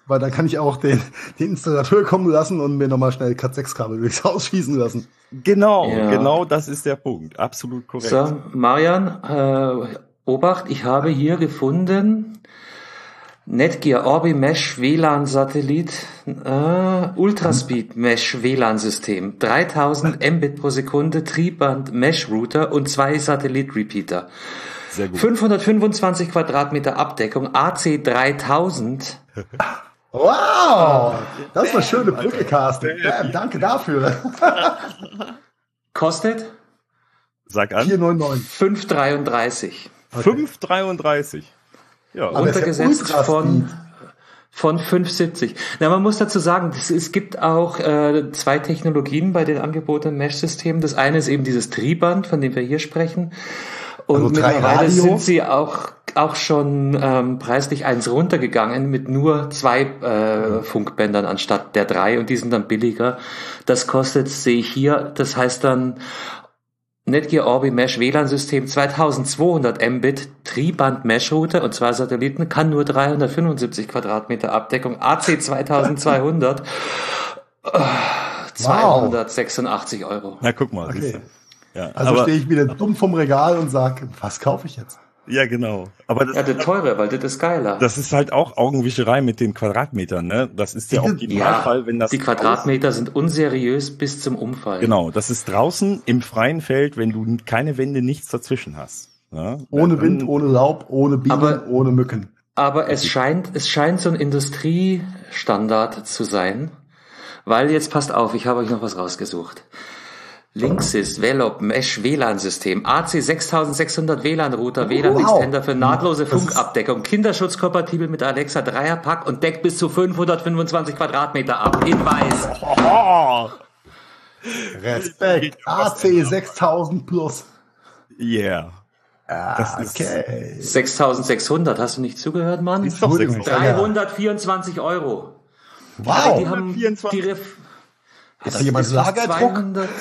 weil dann kann ich auch den Installateur kommen lassen und mir nochmal schnell Cat6-Kabel durchs Haus schießen lassen. Genau das ist der Punkt. Absolut korrekt. So, Marian, Obacht, ich habe hier gefunden, Netgear Orbi Mesh WLAN Satellit, Ultraspeed Mesh WLAN System, 3000 Mbit pro Sekunde, Trieband Mesh Router und 2 Satellit Repeater. Sehr gut. 525 Quadratmeter Abdeckung, AC 3000. Wow! Das ist eine schöne Brücke, Carsten. Danke dafür. Kostet? Sag an. 4,99. 5,33. Okay. 5,33. Ja. Aber Runtergesetzt ja von 5,70. Na, man muss dazu sagen, es gibt auch 2 Technologien bei den angebotenen Mesh-Systemen. Das eine ist eben dieses Trieband, von dem wir hier sprechen. Und also mittlerweile sind sie auch schon preislich eins runtergegangen mit nur 2 Funkbändern anstatt der 3 und die sind dann billiger. Das kostet, sehe ich hier, das heißt dann Netgear Orbi Mesh WLAN-System 2200 Mbit, Trieband Mesh Router und 2 Satelliten, kann nur 375 Quadratmeter Abdeckung, AC 2200, 286 Euro. Na, guck mal. Okay. Ja, also stehe ich wieder dumm vom Regal und sage, was kaufe ich jetzt? Ja, genau. Aber das, ja, der teure, weil das ist geiler. Das ist halt auch Augenwischerei mit den Quadratmetern, ne? Das ist ja auch die Fall, wenn das die Quadratmeter sind unseriös bis zum Umfallen. Genau, das ist draußen im freien Feld, wenn du keine Wände, nichts dazwischen hast. Ja? Ohne Wind, ohne Laub, ohne Bienen, ohne Mücken. Aber es scheint so ein Industriestandard zu sein, weil jetzt passt auf, ich habe euch noch was rausgesucht. Linksys Velop Mesh WLAN-System, AC 6600 WLAN-Router, WLAN-Extender für nahtlose Funkabdeckung, Kinderschutzkompatibel mit Alexa Dreierpack und deckt bis zu 525 Quadratmeter ab. Hinweis. Respekt. AC 6000 plus. Yeah. Das ist okay. 6600, hast du nicht zugehört, Mann? Ist doch 324 Euro. Wow. Die haben ist da jemand Lagerdruck?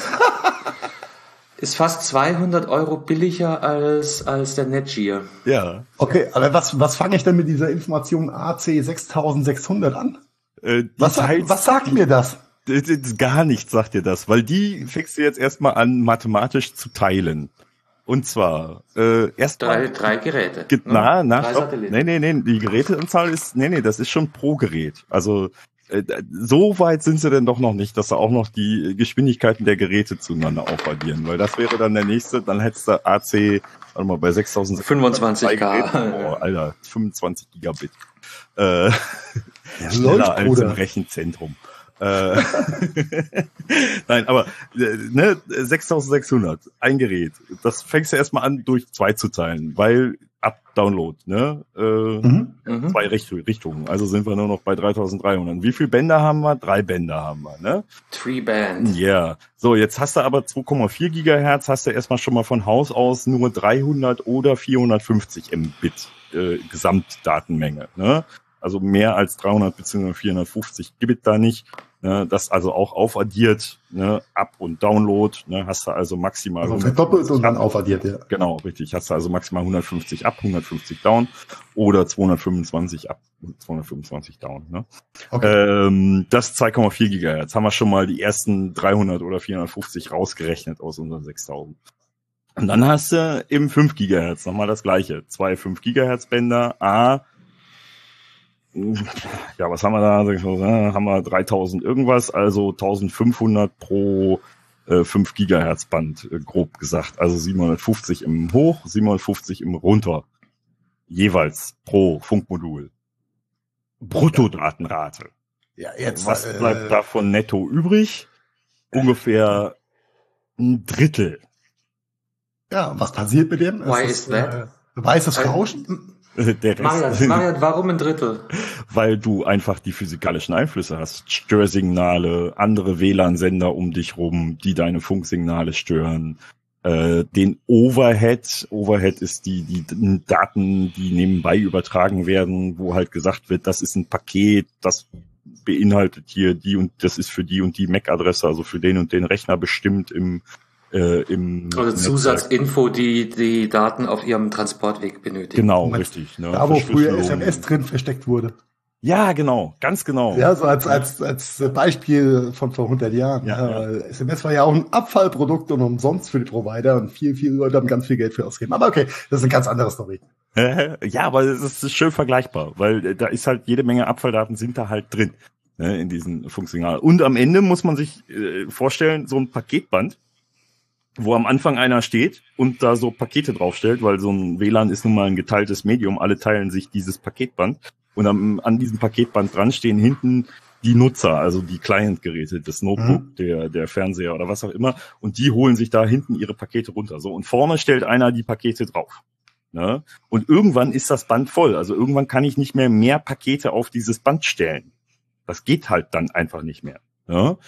Ist fast 200 Euro billiger als der Netgear. Ja. Okay, aber was fange ich denn mit dieser Information AC 6600 an? Was sagt mir das? Gar nichts sagt dir das, weil die fängst du jetzt erstmal an, mathematisch zu teilen. Und zwar erstmal drei Geräte. Stopp. Nee, die Geräteanzahl ist das ist schon pro Gerät. Also so weit sind sie denn doch noch nicht, dass sie auch noch die Geschwindigkeiten der Geräte zueinander aufaddieren, weil das wäre dann der nächste, dann hättest du AC, warte mal, bei 6000 25K. Oh, Alter, 25 Gigabit. Schneller als im Rechenzentrum. Nein, aber 6600, ein Gerät. Das fängst du erstmal an, durch 2 zu teilen, weil ab Download, 2 Richtungen. Also sind wir nur noch bei 3300. Wie viele Bänder haben wir? 3 Bänder haben wir, ne? 3 Band. Ja. Yeah. So, jetzt hast du aber 2,4 Gigahertz, hast du erstmal schon mal von Haus aus nur 300 oder 450 Mbit Gesamtdatenmenge, ne? Also mehr als 300 bzw. 450 gibt da nicht. Ne, das also auch aufaddiert, ne, Up- und Download, ne, hast du also maximal... Also verdoppelt und dann aufaddiert, ja. Genau, richtig. Hast du also maximal 150 up, 150 down oder 225 up, 225 down. Ne? Okay. Das 2,4 Gigahertz. Haben wir schon mal die ersten 300 oder 450 rausgerechnet aus unseren 6000. Und dann hast du im 5 Gigahertz nochmal das gleiche. 2 5 Gigahertz Bänder, ja, was haben wir da? Haben wir 3000 irgendwas, also 1500 pro 5 Gigahertz Band, grob gesagt. Also 750 im Hoch, 750 im Runter. Jeweils pro Funkmodul. Bruttodatenrate. Ja, jetzt. Was bleibt davon netto übrig? Ungefähr ein Drittel. Ja, was passiert mit dem? Why is that? Weißes Rauschen? Der Rest, Marian, warum ein Drittel? Weil du einfach die physikalischen Einflüsse hast. Störsignale, andere WLAN-Sender um dich rum, die deine Funksignale stören. Den Overhead. Overhead ist die Daten, die nebenbei übertragen werden, wo halt gesagt wird, das ist ein Paket, das beinhaltet hier die und das ist für die und die MAC-Adresse, also für den und den Rechner bestimmt im oder Zusatzinfo, die Daten auf ihrem Transportweg benötigen. Genau, richtig. Ne? Da, wo früher SMS drin versteckt wurde. Ja, genau, ganz genau. Ja, so als Beispiel von vor 100 Jahren. Ja. SMS war ja auch ein Abfallprodukt und umsonst für die Provider und viele Leute haben ganz viel Geld für ausgegeben. Aber okay, das ist eine ganz andere Story. Ja, aber es ist schön vergleichbar, weil da ist halt jede Menge Abfalldaten sind da halt drin, ne, in diesen Funksignalen. Und am Ende muss man sich vorstellen, so ein Paketband, wo am Anfang einer steht und da so Pakete draufstellt, weil so ein WLAN ist nun mal ein geteiltes Medium, alle teilen sich dieses Paketband und an diesem Paketband dran stehen hinten die Nutzer, also die Client-Geräte, das Notebook, der Fernseher oder was auch immer, und die holen sich da hinten ihre Pakete runter. So, und vorne stellt einer die Pakete drauf. Ne? Und irgendwann ist das Band voll. Also irgendwann kann ich nicht mehr Pakete auf dieses Band stellen. Das geht halt dann einfach nicht mehr. Ne?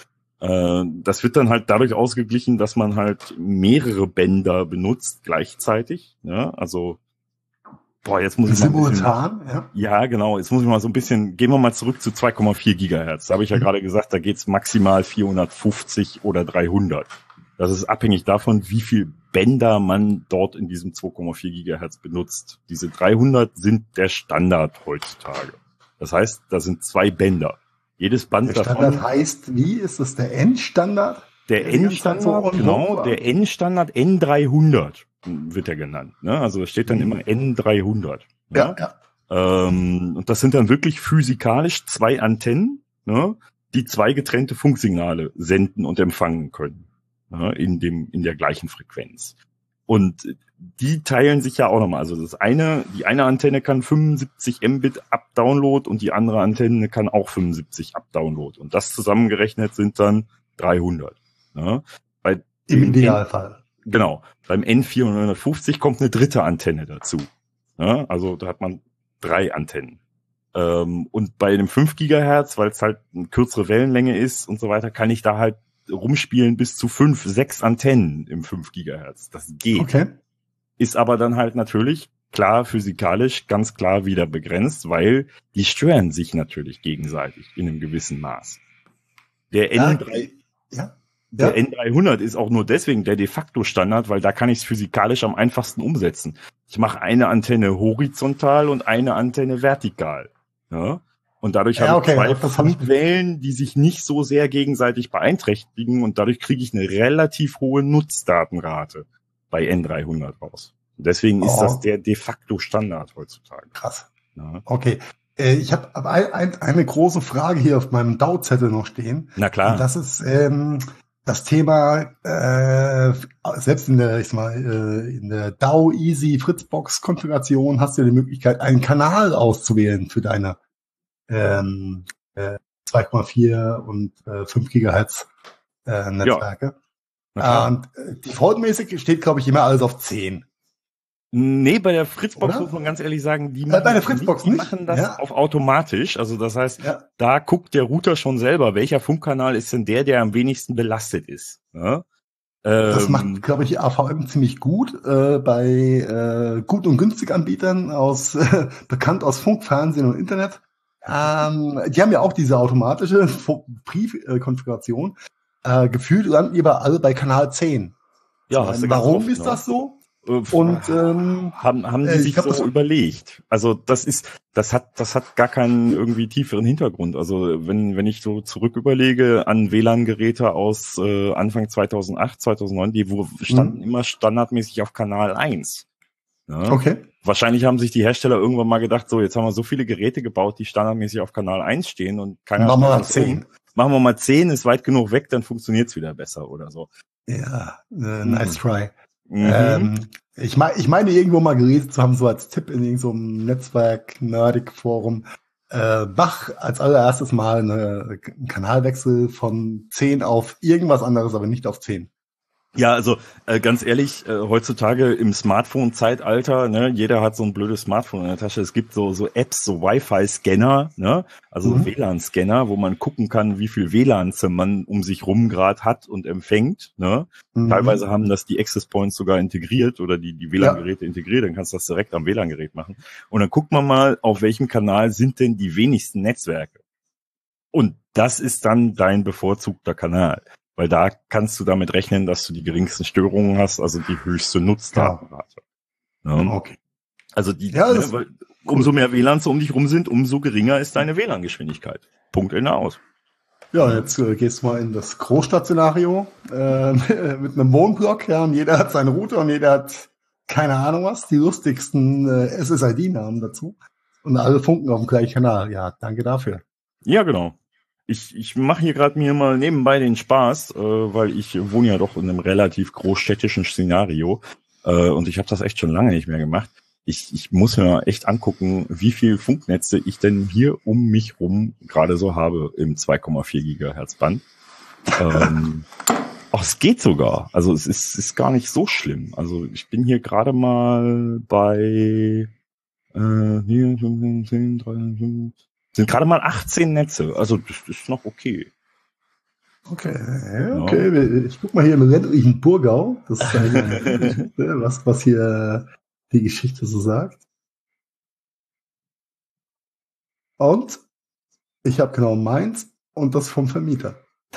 Das wird dann halt dadurch ausgeglichen, dass man halt mehrere Bänder benutzt gleichzeitig. Ne? Also, jetzt muss ich mal simultan, ja. Ja, genau. Jetzt muss ich mal so ein bisschen, gehen wir mal zurück zu 2,4 Gigahertz. Da habe ich ja gerade gesagt, da geht's maximal 450 oder 300. Das ist abhängig davon, wie viel Bänder man dort in diesem 2,4 Gigahertz benutzt. Diese 300 sind der Standard heutzutage. Das heißt, da sind 2 Bänder. Jedes Band davon. Der Standard heißt, wie ist das der N-Standard? Der N-Standard, genau, der N-Standard N300 wird er genannt. Ne? Also es steht dann immer N300. Ja. Und das sind dann wirklich physikalisch 2 Antennen, ne, die 2 getrennte Funksignale senden und empfangen können. Ne, in der gleichen Frequenz. Und die teilen sich ja auch nochmal. Also die eine Antenne kann 75 Mbit Up-Download und die andere Antenne kann auch 75 Up-Download. Und das zusammengerechnet sind dann 300. Ne? Im Idealfall. Genau. Beim N450 kommt eine dritte Antenne dazu. Ne? Also da hat man 3 Antennen. Und bei einem 5 Gigahertz, weil es halt eine kürzere Wellenlänge ist und so weiter, kann ich da halt rumspielen bis zu 5, 6 Antennen im 5 Gigahertz. Das geht. Okay. Ist aber dann halt natürlich klar physikalisch ganz klar wieder begrenzt, weil die stören sich natürlich gegenseitig in einem gewissen Maß. Der N300 ist auch nur deswegen der de facto Standard, weil da kann ich es physikalisch am einfachsten umsetzen. Ich mache eine Antenne horizontal und eine Antenne vertikal. Ja? Und dadurch habe ich 2 Funkwellen, die sich nicht so sehr gegenseitig beeinträchtigen und dadurch kriege ich eine relativ hohe Nutzdatenrate bei N300 raus. Und deswegen ist das der de facto Standard heutzutage. Krass. Ja. Okay. Ich habe eine große Frage hier auf meinem DAO-Zettel noch stehen. Na klar. Und das ist das Thema, selbst in der DAO Easy Fritzbox Konfiguration hast du die Möglichkeit, einen Kanal auszuwählen für deine 2,4 und 5 Gigahertz Netzwerke. Ja. Und defaultmäßig steht, glaube ich, immer alles auf 10. Nee, bei der Fritzbox muss man ganz ehrlich sagen, die machen das auf automatisch. Also das heißt, da guckt der Router schon selber, welcher Funkkanal ist denn der am wenigsten belastet ist. Ja? Das macht, glaube ich, die AVM ziemlich gut bei gut und günstig Anbietern bekannt aus Funk, Fernsehen und Internet. Die haben ja auch diese automatische Briefkonfiguration. Gefühlt landen die aber alle bei Kanal 10. Ja, warum ist das so? Und haben die sich so überlegt. Also das hat gar keinen irgendwie tieferen Hintergrund. Also wenn ich so zurück überlege an WLAN-Geräte aus Anfang 2008, 2009, die standen immer standardmäßig auf Kanal 1. Ja? Okay. Wahrscheinlich haben sich die Hersteller irgendwann mal gedacht, so jetzt haben wir so viele Geräte gebaut, die standardmäßig auf Kanal 1 stehen und keiner machen wir mal 10. Machen wir mal 10, ist weit genug weg, dann funktioniert's wieder besser oder so. Ja, nice try. Ich meine irgendwo mal gelesen zu haben, so als Tipp in irgendeinem Netzwerk-Nerdig-Forum, mach als allererstes mal einen Kanalwechsel von 10 auf irgendwas anderes, aber nicht auf 10. Ja, also ganz ehrlich, heutzutage im Smartphone-Zeitalter, ne, jeder hat so ein blödes Smartphone in der Tasche. Es gibt so Apps, so Wi-Fi-Scanner, ne, also WLAN-Scanner, wo man gucken kann, wie viel WLANs man um sich rum gerade hat und empfängt. Ne. Teilweise haben das die Access Points sogar integriert oder die WLAN-Geräte integriert, dann kannst du das direkt am WLAN-Gerät machen. Und dann guckt man mal, auf welchem Kanal sind denn die wenigsten Netzwerke. Und das ist dann dein bevorzugter Kanal. Weil da kannst du damit rechnen, dass du die geringsten Störungen hast, also die höchste Nutzdatenrate. Ja. Okay. Also weil umso mehr WLANs um dich rum sind, umso geringer ist deine WLAN-Geschwindigkeit. Punkt Ende aus. Ja, jetzt gehst du mal in das Großstadtszenario mit einem Wohnblock, ja, und jeder hat seine Route und jeder hat keine Ahnung was, die lustigsten SSID-Namen dazu und alle funken auf dem gleichen Kanal. Ja, danke dafür. Ja, genau. Ich mache hier gerade mir mal nebenbei den Spaß, weil ich wohne ja doch in einem relativ großstädtischen Szenario und ich habe das echt schon lange nicht mehr gemacht. Ich muss mir mal echt angucken, wie viel Funknetze ich denn hier um mich rum gerade so habe im 2,4 Gigahertz Band. Es geht sogar. Also es ist gar nicht so schlimm. Also ich bin hier gerade mal bei 10, 3, sind gerade mal 18 Netze. Also das ist noch okay. Okay. Ich guck mal hier im ländlichen Burgau. Das ist eine Geschichte, was hier die Geschichte so sagt. Und ich habe genau meins und das vom Vermieter.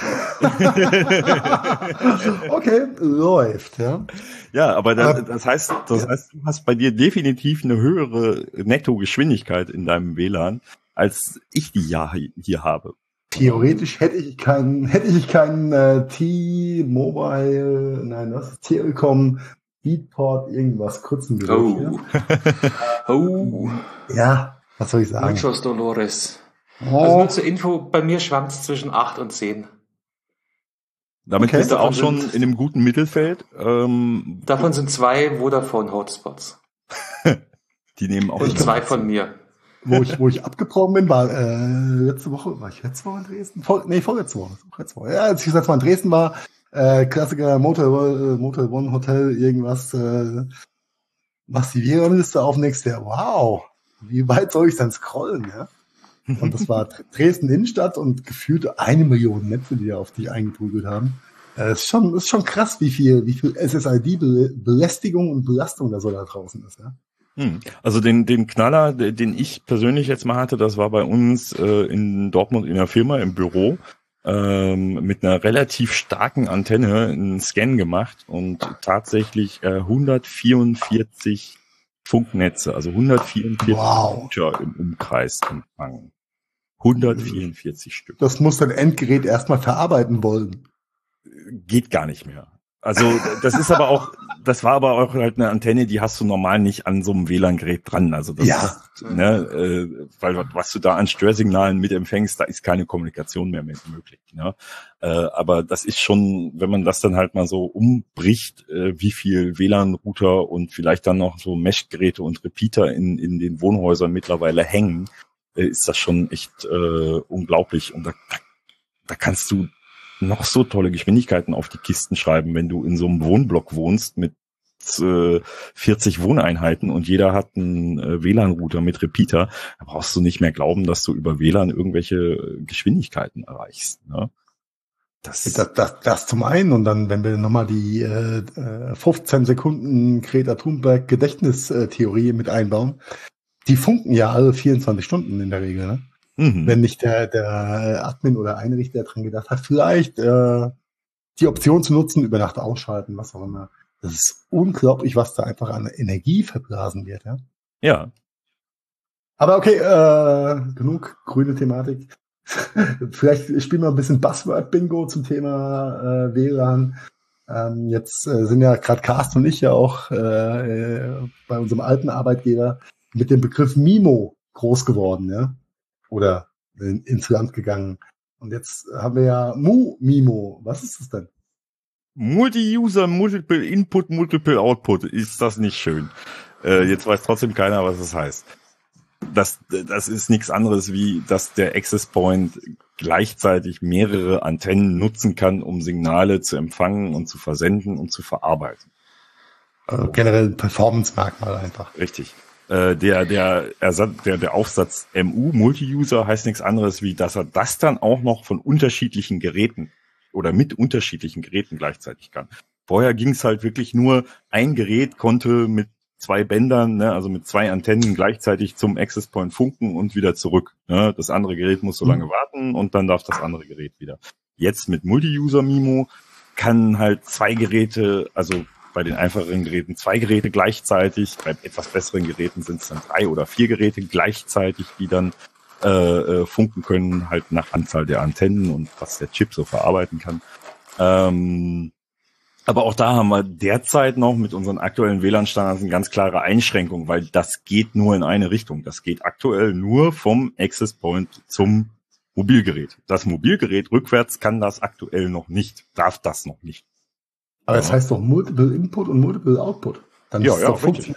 Okay, läuft, ja. Ja, aber das heißt, du hast bei dir definitiv eine höhere Nettogeschwindigkeit in deinem WLAN, als ich die hier habe. Theoretisch hätte ich keinen T-Mobile, nein, das ist Telekom, Beatport, irgendwas kurzen Gerät. Ja, was soll ich sagen? Muchos Dolores. Also nur zur Info, bei mir schwankt es zwischen 8 und 10. Damit bist du auch schon in einem guten Mittelfeld. Davon sind 2 Vodafone-Hotspots. Die nehmen auch und 2 von mir. Wo ich abgebrochen bin, war letzte Woche in Dresden? Vorletzte Woche. Ja, als ich letztes Mal in Dresden war, Klassiker Motel One Hotel, irgendwas, machst die WLAN-Liste auf, denkst dir, wow, wie weit soll ich dann scrollen, ja? Und das war Dresden Innenstadt und gefühlt 1 Million Netze, die da auf dich eingeprügelt haben. Ist schon krass, wie viel SSID-Belästigung und Belastung da so da draußen ist, ja. Also den Knaller, den ich persönlich jetzt mal hatte, das war bei uns in Dortmund in der Firma im Büro mit einer relativ starken Antenne einen Scan gemacht und tatsächlich 144 Funknetze, also 144 Router im Umkreis empfangen. 144 Stück. Das muss dein Endgerät erstmal verarbeiten wollen. Geht gar nicht mehr. Also das war aber auch halt eine Antenne, die hast du normal nicht an so einem WLAN-Gerät dran. Also das weil was du da an Störsignalen mitempfängst, da ist keine Kommunikation mehr möglich. Ne? Aber das ist schon, wenn man das dann halt mal so umbricht, wie viel WLAN-Router und vielleicht dann noch so Mesh-Geräte und Repeater in den Wohnhäusern mittlerweile hängen, ist das schon echt unglaublich. Und da kannst du noch so tolle Geschwindigkeiten auf die Kisten schreiben, wenn du in so einem Wohnblock wohnst mit 40 Wohneinheiten und jeder hat einen WLAN-Router mit Repeater, da brauchst du nicht mehr glauben, dass du über WLAN irgendwelche Geschwindigkeiten erreichst. Ne? Das zum einen, und dann, wenn wir nochmal die 15 Sekunden Greta Thunberg Gedächtnistheorie mit einbauen, die funken ja alle 24 Stunden in der Regel, ne? Wenn nicht der Admin oder Einrichter dran gedacht hat, vielleicht die Option zu nutzen, über Nacht ausschalten, was auch immer. Das ist unglaublich, was da einfach an Energie verblasen wird. Ja. Ja. Aber okay, genug grüne Thematik. Vielleicht spielen wir ein bisschen Buzzword-Bingo zum Thema WLAN. Jetzt sind ja gerade Carsten und ich ja auch bei unserem alten Arbeitgeber mit dem Begriff MIMO groß geworden, ja. Oder ins Land gegangen. Und jetzt haben wir ja MIMO. Was ist das denn? Multi-User, Multiple Input, Multiple Output. Ist das nicht schön? Jetzt weiß trotzdem keiner, was das heißt. Das ist nichts anderes, wie dass der Access Point gleichzeitig mehrere Antennen nutzen kann, um Signale zu empfangen und zu versenden und zu verarbeiten. Also generell ein Performance-Merkmal einfach. Richtig. Der Aufsatz MU, Multi-User, heißt nichts anderes, wie dass er das dann auch noch von unterschiedlichen Geräten oder mit unterschiedlichen Geräten gleichzeitig kann. Vorher ging es halt wirklich nur, ein Gerät konnte mit 2 Bändern, ne, also mit 2 Antennen gleichzeitig zum Access Point funken und wieder zurück. Ne. Das andere Gerät muss so lange warten und dann darf das andere Gerät wieder. Jetzt mit Multi-User MIMO kann halt 2 Geräte, also bei den einfacheren Geräten 2 Geräte gleichzeitig, bei etwas besseren Geräten sind es dann 3 oder 4 Geräte gleichzeitig, die dann funken können, halt nach Anzahl der Antennen und was der Chip so verarbeiten kann. Aber auch da haben wir derzeit noch mit unseren aktuellen WLAN-Standards eine ganz klare Einschränkung, weil das geht nur in eine Richtung. Das geht aktuell nur vom Access Point zum Mobilgerät. Das Mobilgerät rückwärts kann das aktuell noch nicht, darf das noch nicht. Aber das heißt doch Multiple Input und Multiple Output. Dann Ja, ist es ja, doch richtig.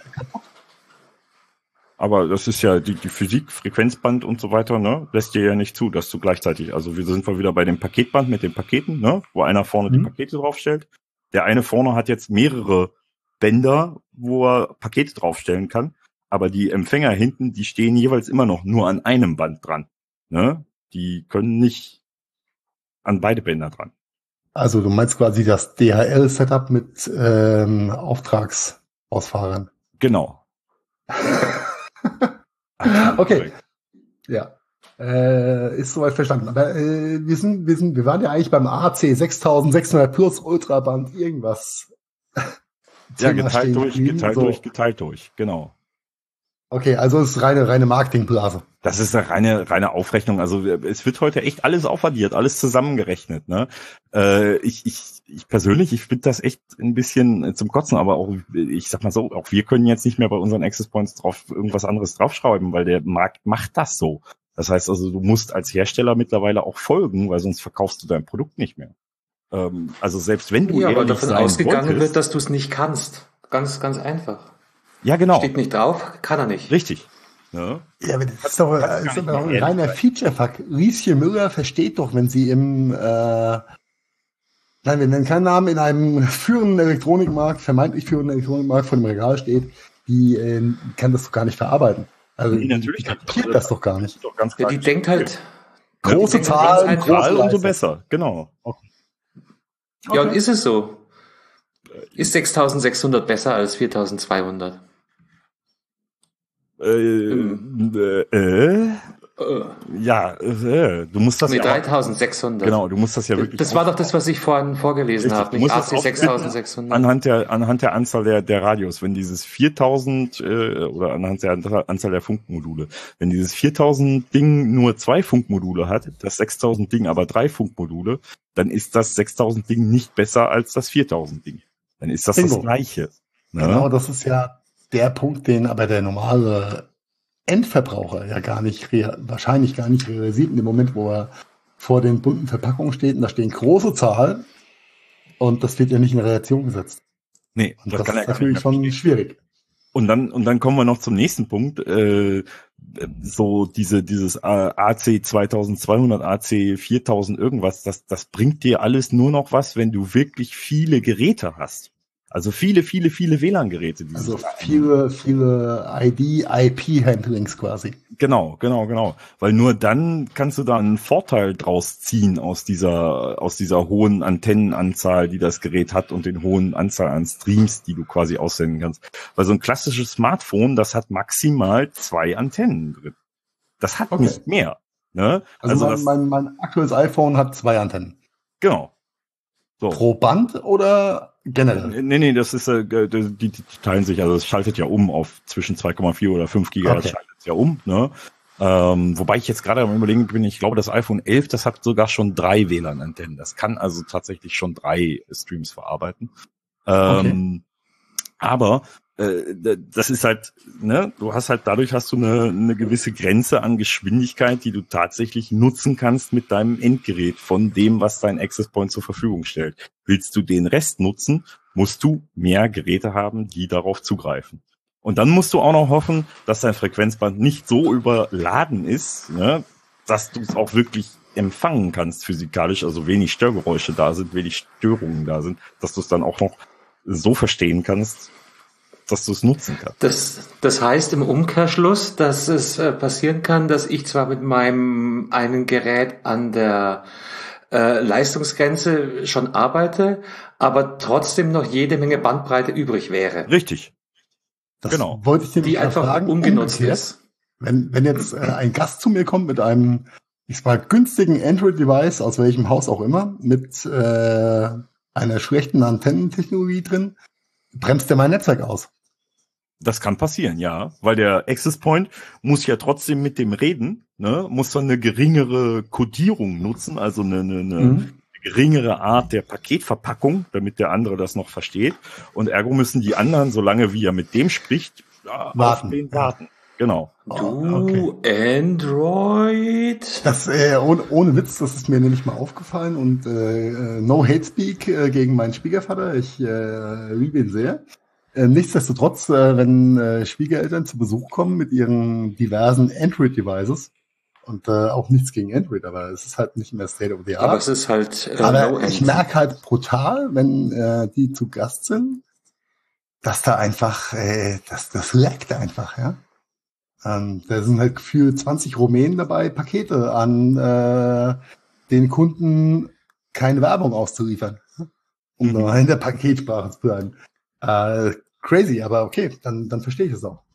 Aber das ist ja die Physik, Frequenzband und so weiter, ne, lässt dir ja nicht zu, dass du gleichzeitig, also wir sind wieder bei dem Paketband mit den Paketen, ne, wo einer vorne die Pakete draufstellt. Der eine vorne hat jetzt mehrere Bänder, wo er Pakete draufstellen kann, aber die Empfänger hinten, die stehen jeweils immer noch nur an einem Band dran, ne. Die können nicht an beide Bänder dran. Also du meinst quasi das DHL-Setup mit Auftragsausfahrern. Genau. Okay. Ja. Ist soweit verstanden. Aber wir waren ja eigentlich beim AC 6600 plus Ultraband irgendwas. Ja, geteilt durch, genau. Okay, also es ist reine Marketingblase. Das ist eine reine Aufrechnung. Also es wird heute echt alles aufaddiert, alles zusammengerechnet. Ne? Ich persönlich, ich finde das echt ein bisschen zum Kotzen, aber auch, ich sag mal so, auch wir können jetzt nicht mehr bei unseren Access Points drauf irgendwas anderes draufschreiben, weil der Markt macht das so. Das heißt also, du musst als Hersteller mittlerweile auch folgen, weil sonst verkaufst du dein Produkt nicht mehr. Also selbst wenn du aber davon ausgegangen wolltest, wird, dass du es nicht kannst. Ganz, ganz einfach. Ja, genau. Steht nicht drauf, kann er nicht. Richtig. Ja, aber das ist doch ein reiner Feature-Fuck. Lieschen Müller versteht doch, wenn sie nein, wir nennen keinen Namen, in einem führenden Elektronikmarkt, vermeintlich führenden Elektronikmarkt vor dem Regal steht, die kann das doch gar nicht verarbeiten. Also nee, natürlich die kapiert das doch gar nicht. Doch ganz Ja, klar. die denkt halt, Große Zahlen, große umso besser. Genau. Okay. ja, und ist es so? Ist 6600 besser als 4200? Ja, du musst das mit ja 3600. Genau, du musst das ja wirklich. Das war doch das, was ich vorhin vorgelesen habe, nicht AC 6600. Anhand der Anzahl der Radios, wenn dieses 4000 oder anhand der Anzahl der Funkmodule, wenn dieses 4000 Ding nur 2 Funkmodule hat, das 6000 Ding aber 3 Funkmodule, dann ist das 6000 Ding nicht besser als das 4000 Ding. Dann ist das das Gleiche. Ne? Genau, das ist ja der Punkt, den aber der normale Endverbraucher ja wahrscheinlich gar nicht realisiert in dem Moment, wo er vor den bunten Verpackungen steht und da stehen große Zahlen und das wird ja nicht in Relation gesetzt. Nee, und das ist natürlich schon schwierig. Und dann kommen wir noch zum nächsten Punkt. So dieses AC 2200, AC 4000 irgendwas, das bringt dir alles nur noch was, wenn du wirklich viele Geräte hast. Also viele WLAN-Geräte. Also viele IP-Handlings quasi. Genau. Weil nur dann kannst du da einen Vorteil draus ziehen aus dieser hohen Antennenanzahl, die das Gerät hat und den hohen Anzahl an Streams, die du quasi aussenden kannst. Weil so ein klassisches Smartphone, das hat maximal 2 Antennen drin. Das hat nicht mehr. Ne? Also mein aktuelles iPhone hat 2 Antennen. Genau. So. Pro Band oder generell? Nee, das ist die teilen sich, also es schaltet ja um auf zwischen 2,4 oder 5 Gigahertz schaltet es ja um, ne? Wobei ich jetzt gerade am Überlegen bin, ich glaube, das iPhone 11, das hat sogar schon 3 WLAN-Antennen. Das kann also tatsächlich schon 3 Streams verarbeiten. Aber das ist halt, ne, dadurch hast du eine gewisse Grenze an Geschwindigkeit, die du tatsächlich nutzen kannst mit deinem Endgerät von dem, was dein Access Point zur Verfügung stellt. Willst du den Rest nutzen, musst du mehr Geräte haben, die darauf zugreifen. Und dann musst du auch noch hoffen, dass dein Frequenzband nicht so überladen ist, ne, dass du es auch wirklich empfangen kannst physikalisch, also wenig Störgeräusche da sind, wenig Störungen da sind, dass du es dann auch noch so verstehen kannst, dass du es nutzen kannst. Das heißt im Umkehrschluss, dass es passieren kann, dass ich zwar mit meinem einen Gerät an der Leistungsgrenze schon arbeite, aber trotzdem noch jede Menge Bandbreite übrig wäre. Richtig. Das genau. Wollte ich dir die einfach fragen, ungenutzt ist. Wenn jetzt ein Gast zu mir kommt mit einem, ich sag mal, günstigen Android-Device, aus welchem Haus auch immer, mit einer schlechten Antennentechnologie drin, bremst der mein Netzwerk aus. Das kann passieren, ja, weil der Access Point muss ja trotzdem mit dem reden, ne, muss dann eine geringere Codierung nutzen, also eine geringere Art der Paketverpackung, damit der andere das noch versteht. Und ergo müssen die anderen, solange wie er mit dem spricht, warten. Auf den warten. Genau. Android. Das ohne Witz, das ist mir nämlich mal aufgefallen und no hate speak gegen meinen Schwiegervater. Ich liebe ihn sehr. Nichtsdestotrotz, wenn Schwiegereltern zu Besuch kommen mit ihren diversen Android-Devices und auch nichts gegen Android, aber es ist halt nicht mehr State of the Art. Aber es ist halt aber ich merke halt brutal, wenn die zu Gast sind, dass da einfach, das laggt einfach, ja. Da sind halt gefühlt 20 Rumänen dabei, Pakete an den Kunden keine Werbung auszuliefern, um mal in der Paketsprache zu bleiben. Crazy, aber okay, dann verstehe ich es auch.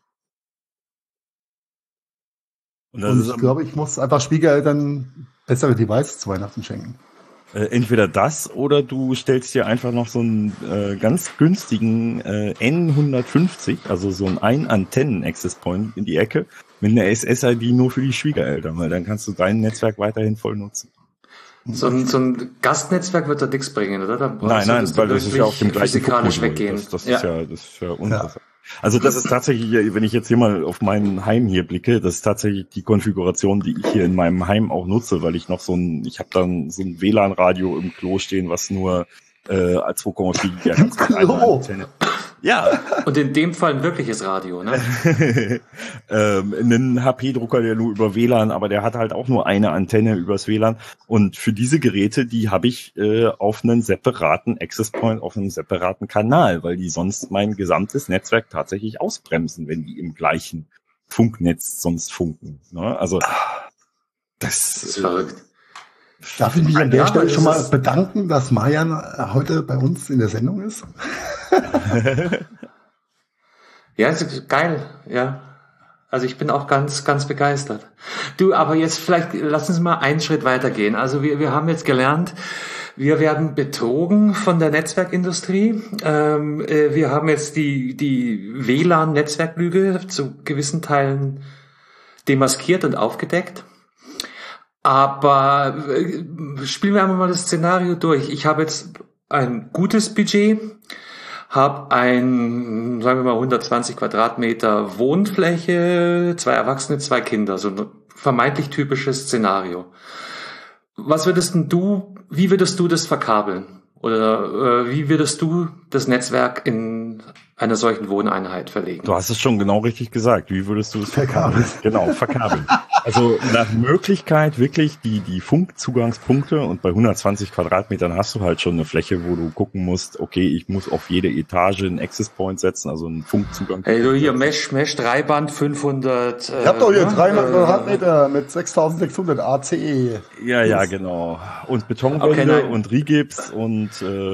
Und ich glaube, ich muss einfach Schwiegereltern bessere Devices zu Weihnachten schenken. Entweder das oder du stellst dir einfach noch so einen ganz günstigen N150, also so ein Antennen-Access Point in die Ecke mit einer SS-ID nur für die Schwiegereltern, weil dann kannst du dein Netzwerk weiterhin voll nutzen. So ein Gastnetzwerk wird da nichts bringen, oder? Nein, weil das ist ja auf dem gleichen physikalisch weggehen. Das ist ja uninteressant. Also das ist tatsächlich, wenn ich jetzt hier mal auf mein Heim hier blicke, das ist tatsächlich die Konfiguration, die ich hier in meinem Heim auch nutze, weil ich noch ich habe dann so ein WLAN-Radio im Klo stehen, was nur als 2,4 GHz Antenne. Ja. Und in dem Fall ein wirkliches Radio, ne? Einen HP-Drucker, der nur über WLAN, aber der hat halt auch nur eine Antenne übers WLAN. Und für diese Geräte, die habe ich auf einen separaten Access Point, auf einem separaten Kanal, weil die sonst mein gesamtes Netzwerk tatsächlich ausbremsen, wenn die im gleichen Funknetz sonst funken. Ne? Also das ist verrückt. Darf ich mich an der Stelle schon mal bedanken, dass Marian heute bei uns in der Sendung ist? Ja, ist geil, ja. Also ich bin auch ganz, ganz begeistert. Du, aber jetzt vielleicht, lass uns mal einen Schritt weitergehen. Also wir haben jetzt gelernt, wir werden betrogen von der Netzwerkindustrie. Wir haben jetzt die WLAN-Netzwerklüge zu gewissen Teilen demaskiert und aufgedeckt. Aber spielen wir einmal mal das Szenario durch. Ich habe jetzt ein gutes Budget, habe sagen wir mal 120 Quadratmeter Wohnfläche, 2 Erwachsene, 2 Kinder, so ein vermeintlich typisches Szenario. Wie würdest du das verkabeln? Oder wie würdest du das Netzwerk in einer solchen Wohneinheit verlegen? Du hast es schon genau richtig gesagt. Wie würdest du es verkabeln? Genau, verkabeln. Also nach Möglichkeit wirklich die Funkzugangspunkte, und bei 120 Quadratmetern hast du halt schon eine Fläche, wo du gucken musst, okay, ich muss auf jede Etage einen Access Point setzen, also einen Funkzugang. Hey, du hier Mesh Dreiband 500. Ich hab doch hier 300 Quadratmeter mit 6600 ACE. Ja, genau. Und Betonwände und Rigips und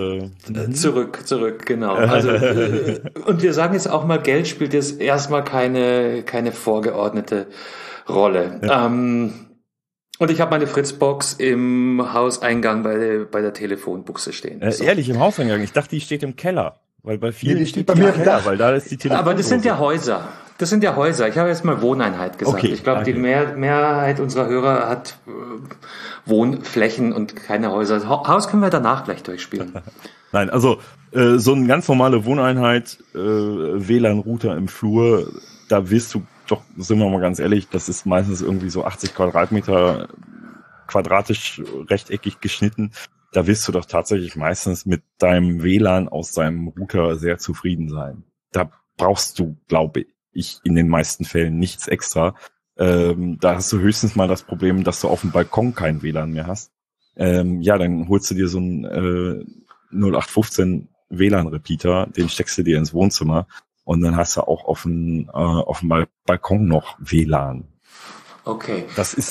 Zurück, genau. Also und wir sagen jetzt auch mal, Geld spielt jetzt erstmal keine vorgeordnete Rolle. Ja. Und ich habe meine Fritzbox im Hauseingang bei der Telefonbuchse stehen. Ehrlich, im Hauseingang? Ich dachte, die steht im Keller. Weil bei vielen die steht bei mir im Keller, weil da ist die Telefonbuchse. Aber das sind ja Häuser. Ich habe jetzt mal Wohneinheit gesagt. Okay, ich glaube, die Mehrheit unserer Hörer hat Wohnflächen und keine Häuser. Haus können wir danach gleich durchspielen. Nein, also so eine ganz normale Wohneinheit, WLAN-Router im Flur, da wirst du doch, sind wir mal ganz ehrlich, das ist meistens irgendwie so 80 Quadratmeter quadratisch rechteckig geschnitten. Da wirst du doch tatsächlich meistens mit deinem WLAN aus deinem Router sehr zufrieden sein. Da brauchst du, glaube ich, in den meisten Fällen nichts extra. Da hast du höchstens mal das Problem, dass du auf dem Balkon kein WLAN mehr hast. Dann holst du dir so einen 0815 WLAN-Repeater, den steckst du dir ins Wohnzimmer. Und dann hast du auch auf dem Balkon noch WLAN. Okay. Das ist,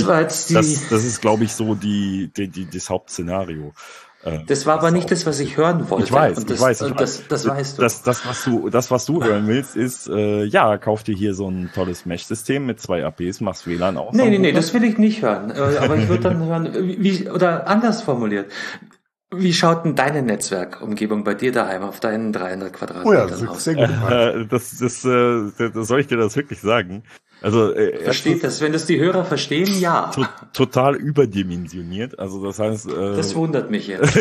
glaube ich, so das Hauptszenario. Das war aber nicht das, was ich hören wollte. Ich weiß. Das weißt du. Das, was du hören willst, ist, kauf dir hier so ein tolles Mesh-System mit 2 APs, machst WLAN aus. Nee, das will ich nicht hören. Aber ich würde dann hören, oder anders formuliert. Wie schaut denn deine Netzwerkumgebung bei dir daheim auf deinen 300 Quadratmetern Oh ja, das ist aus? sehr gut. Das soll ich dir das wirklich sagen? Also Versteht das? Wenn das die Hörer verstehen, ja. Total überdimensioniert. Also das heißt, Das wundert mich jetzt.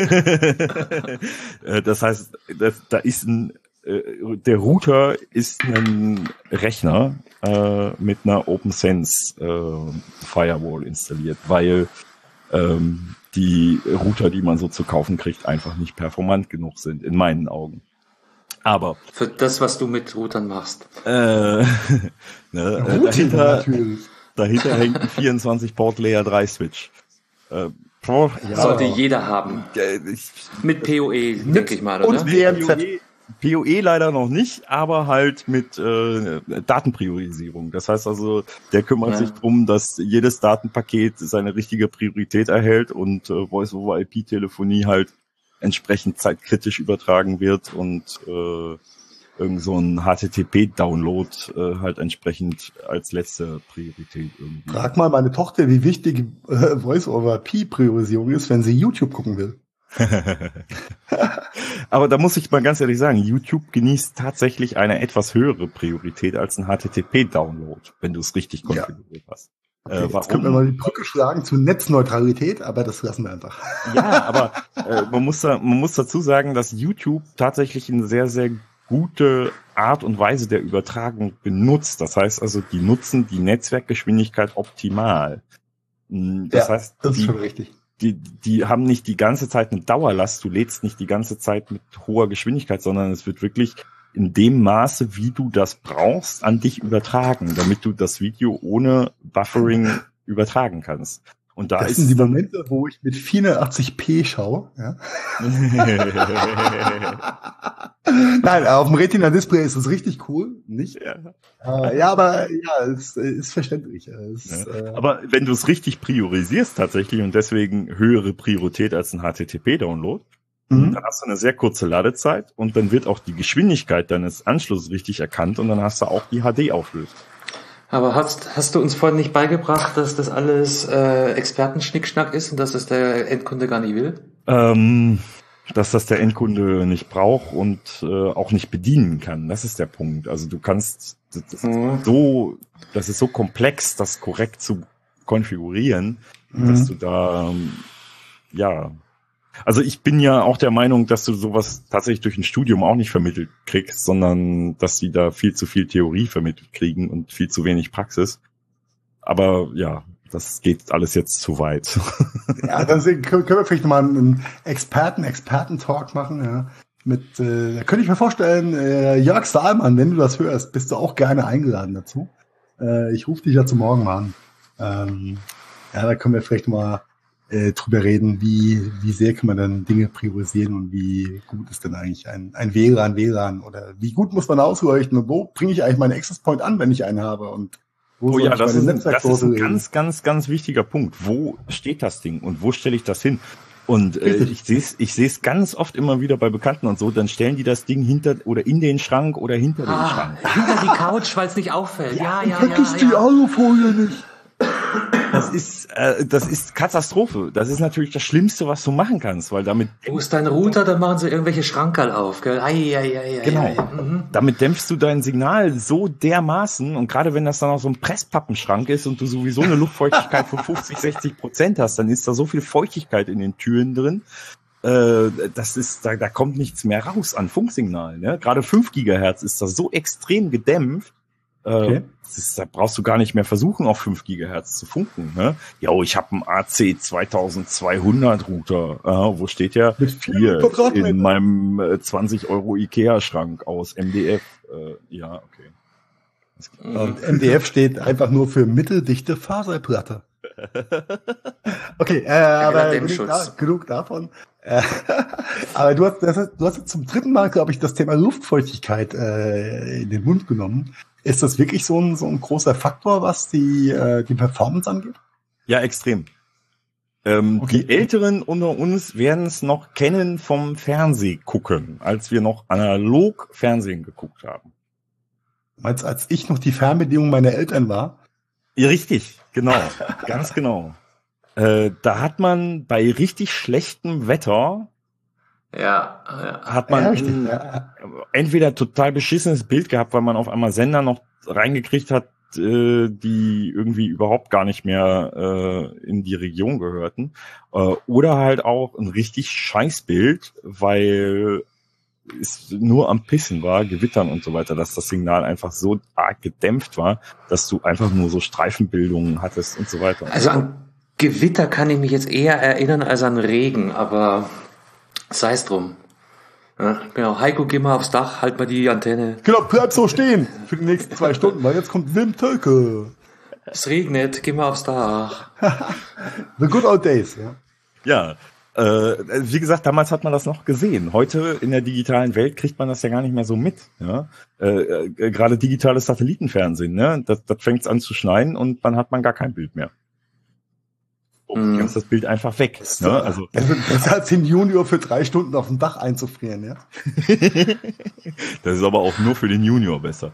das heißt, da ist der Router ist ein Rechner mit einer OpenSense Firewall installiert, weil die Router, die man so zu kaufen kriegt, einfach nicht performant genug sind, in meinen Augen. Aber für das, was du mit Routern machst. Dahinter hängt ein 24-Port Layer 3 Switch. Sollte jeder haben. Mit PoE, denke ich mal, oder? Und WMZ. PoE leider noch nicht, aber halt mit Datenpriorisierung. Das heißt also, der kümmert sich drum, dass jedes Datenpaket seine richtige Priorität erhält und Voice-over-IP-Telefonie halt entsprechend zeitkritisch übertragen wird und irgend so ein HTTP-Download halt entsprechend als letzte Priorität irgendwie. Frag mal meine Tochter, wie wichtig Voice-over-IP-Priorisierung ist, wenn sie YouTube gucken will. Aber da muss ich mal ganz ehrlich sagen, YouTube genießt tatsächlich eine etwas höhere Priorität als ein HTTP-Download, wenn du es richtig konfiguriert hast. Okay, jetzt können wir mal die Brücke schlagen zu Netzneutralität, aber das lassen wir einfach. Ja, aber man muss dazu sagen, dass YouTube tatsächlich eine sehr, sehr gute Art und Weise der Übertragung benutzt. Das heißt also, die nutzen die Netzwerkgeschwindigkeit optimal. Das heißt, das ist schon richtig. Die haben nicht die ganze Zeit eine Dauerlast, du lädst nicht die ganze Zeit mit hoher Geschwindigkeit, sondern es wird wirklich in dem Maße, wie du das brauchst, an dich übertragen, damit du das Video ohne Buffering übertragen kannst. Und das sind die Momente, wo ich mit 480p schaue. Ja? Nein, auf dem Retina-Display ist es richtig cool, nicht? Aber es ist verständlich. Aber wenn du es richtig priorisierst tatsächlich und deswegen höhere Priorität als ein HTTP-Download, dann hast du eine sehr kurze Ladezeit und dann wird auch die Geschwindigkeit deines Anschlusses richtig erkannt und dann hast du auch die HD-Auflösung. Aber hast du uns vorhin nicht beigebracht, dass das alles Expertenschnickschnack ist und dass das der Endkunde gar nicht will? Dass das der Endkunde nicht braucht und auch nicht bedienen kann. Das ist der Punkt. Also du kannst, das ist so komplex, das korrekt zu konfigurieren, dass du da, also ich bin ja auch der Meinung, dass du sowas tatsächlich durch ein Studium auch nicht vermittelt kriegst, sondern dass sie da viel zu viel Theorie vermittelt kriegen und viel zu wenig Praxis. Aber ja, das geht alles jetzt zu weit. Ja, dann können wir vielleicht nochmal einen Experten-Talk machen, ja. Da könnte ich mir vorstellen, Jörg Stahlmann, wenn du das hörst, bist du auch gerne eingeladen dazu. Ich rufe dich ja zum Morgen mal an. Da können wir vielleicht mal drüber reden, wie sehr kann man dann Dinge priorisieren und wie gut ist denn eigentlich ein WLAN oder wie gut muss man ausleuchten und wo bringe ich eigentlich meinen Access Point an, wenn ich einen habe und das ist ein ganz, ganz, ganz wichtiger Punkt. Wo steht das Ding und wo stelle ich das hin? Und ich sehe es ganz oft immer wieder bei Bekannten und so, dann stellen die das Ding hinter oder in den Schrank oder hinter den Schrank. Hinter die Couch, weil es nicht auffällt. Ja. Die Alufolie nicht. Das ist Katastrophe. Das ist natürlich das Schlimmste, was du machen kannst, weil damit... Wo ist dein Router, dann machen sie irgendwelche Schrankerl auf, gell? Genau. Damit dämpfst du dein Signal so dermaßen und gerade wenn das dann auch so ein Presspappenschrank ist und du sowieso eine Luftfeuchtigkeit von 50-60% hast, dann ist da so viel Feuchtigkeit in den Türen drin, da kommt nichts mehr raus an Funksignalen. Ne? Gerade 5 Gigahertz ist da so extrem gedämpft, okay. Da brauchst du gar nicht mehr versuchen, auf 5 Gigahertz zu funken. Ne? Ich habe einen AC 2200 Router. Wo steht der? Hier in meinem 20 € Ikea-Schrank aus MDF. Okay. Und MDF steht einfach nur für mitteldichte Faserplatte. Okay, aber genug davon. Aber du hast jetzt zum dritten Mal, glaube ich, das Thema Luftfeuchtigkeit in den Mund genommen. Ist das wirklich so ein großer Faktor, was die Performance angeht? Ja, extrem. Okay. Die Älteren unter uns werden es noch kennen vom Fernsehgucken, als wir noch analog Fernsehen geguckt haben. Meinst du, als ich noch die Fernbedienung meiner Eltern war? Ja, richtig, genau, ganz genau. Da hat man bei richtig schlechtem Wetter hat man entweder total beschissenes Bild gehabt, weil man auf einmal Sender noch reingekriegt hat, die irgendwie überhaupt gar nicht mehr in die Region gehörten, oder halt auch ein richtig scheiß Bild, weil es nur am Pissen war, Gewittern und so weiter, dass das Signal einfach so arg gedämpft war, dass du einfach nur so Streifenbildungen hattest und so weiter. Also an Gewitter kann ich mich jetzt eher erinnern als an Regen, aber sei es drum. Ja, genau, Heiko, geh mal aufs Dach, halt mal die Antenne. Genau, bleib so stehen für die nächsten 2 Stunden, weil jetzt kommt Wim Tölke. Es regnet, geh mal aufs Dach. The good old days, ja. Ja, wie gesagt, damals hat man das noch gesehen. Heute in der digitalen Welt kriegt man das ja gar nicht mehr so mit. Ja? Gerade digitales Satellitenfernsehen, ne? Das fängt an zu schneien und dann hat man gar kein Bild mehr. Dann ist das Bild einfach weg. Das, ne? Also besser als den Junior für 3 Stunden auf dem Dach einzufrieren, ja. Das ist aber auch nur für den Junior besser.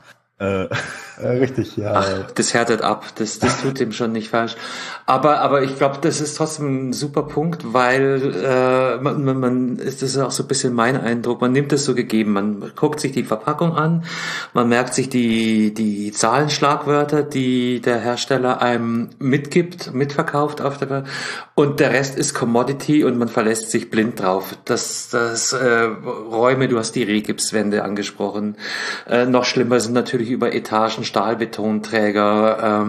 Richtig, ja. Ach, das härtet ab. Das tut dem schon nicht falsch. Aber ich glaube, das ist trotzdem ein super Punkt, weil man ist, das ist auch so ein bisschen mein Eindruck. Man nimmt es so gegeben. Man guckt sich die Verpackung an, man merkt sich die Zahlenschlagwörter, die der Hersteller einem mitverkauft und der Rest ist Commodity und man verlässt sich blind drauf. Das Räume, du hast die Regipswände angesprochen. Noch schlimmer sind natürlich über Etagen Stahlbetonträger.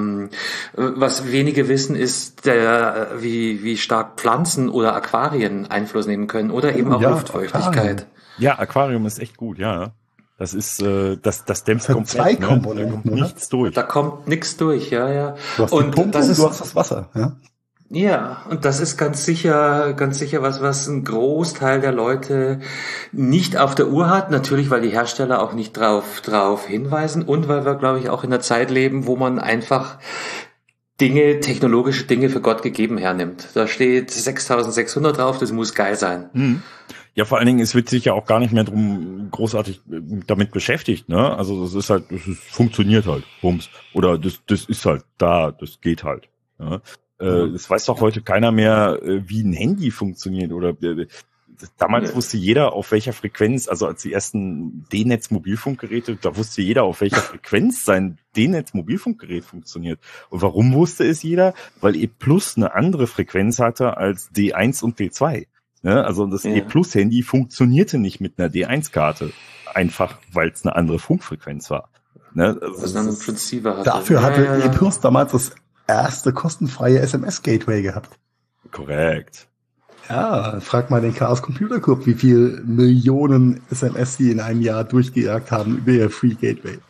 Was wenige wissen, ist, wie stark Pflanzen oder Aquarien Einfluss nehmen können oder eben auch Luftfeuchtigkeit. Ja, Aquarium ist echt gut, ja. Das ist, das dämpft komplett. 2 Komponenten, da kommt nichts durch. Da kommt nichts durch, ja. Du hast die Pumpe und du hast das Wasser, ja. Ja, und das ist ganz sicher was ein Großteil der Leute nicht auf der Uhr hat. Natürlich, weil die Hersteller auch nicht drauf hinweisen und weil wir, glaube ich, auch in einer Zeit leben, wo man einfach technologische Dinge für Gott gegeben hernimmt. Da steht 6600 drauf, das muss geil sein. Mhm. Ja, vor allen Dingen, es wird sich ja auch gar nicht mehr drum großartig damit beschäftigt, ne? Also das ist halt, funktioniert halt, bums. Oder das ist halt da, das geht halt. Ja? Es weiß doch heute keiner mehr, wie ein Handy funktioniert oder damals wusste jeder, auf welcher Frequenz, also als die ersten D-Netz-Mobilfunkgeräte, da wusste jeder, auf welcher Frequenz sein D-Netz-Mobilfunkgerät funktioniert. Und warum wusste es jeder? Weil E+ eine andere Frequenz hatte als D1 und D2. Ne? Also das E+-Handy funktionierte nicht mit einer D1-Karte. Einfach, weil es eine andere Funkfrequenz war. Ne? Also dann ein Transceiver hatte. Dafür hatte E+ damals das erste kostenfreie SMS-Gateway gehabt. Korrekt. Ja, frag mal den Chaos Computer Club, wie viel Millionen SMS sie in einem Jahr durchgejagt haben über ihr Free Gateway.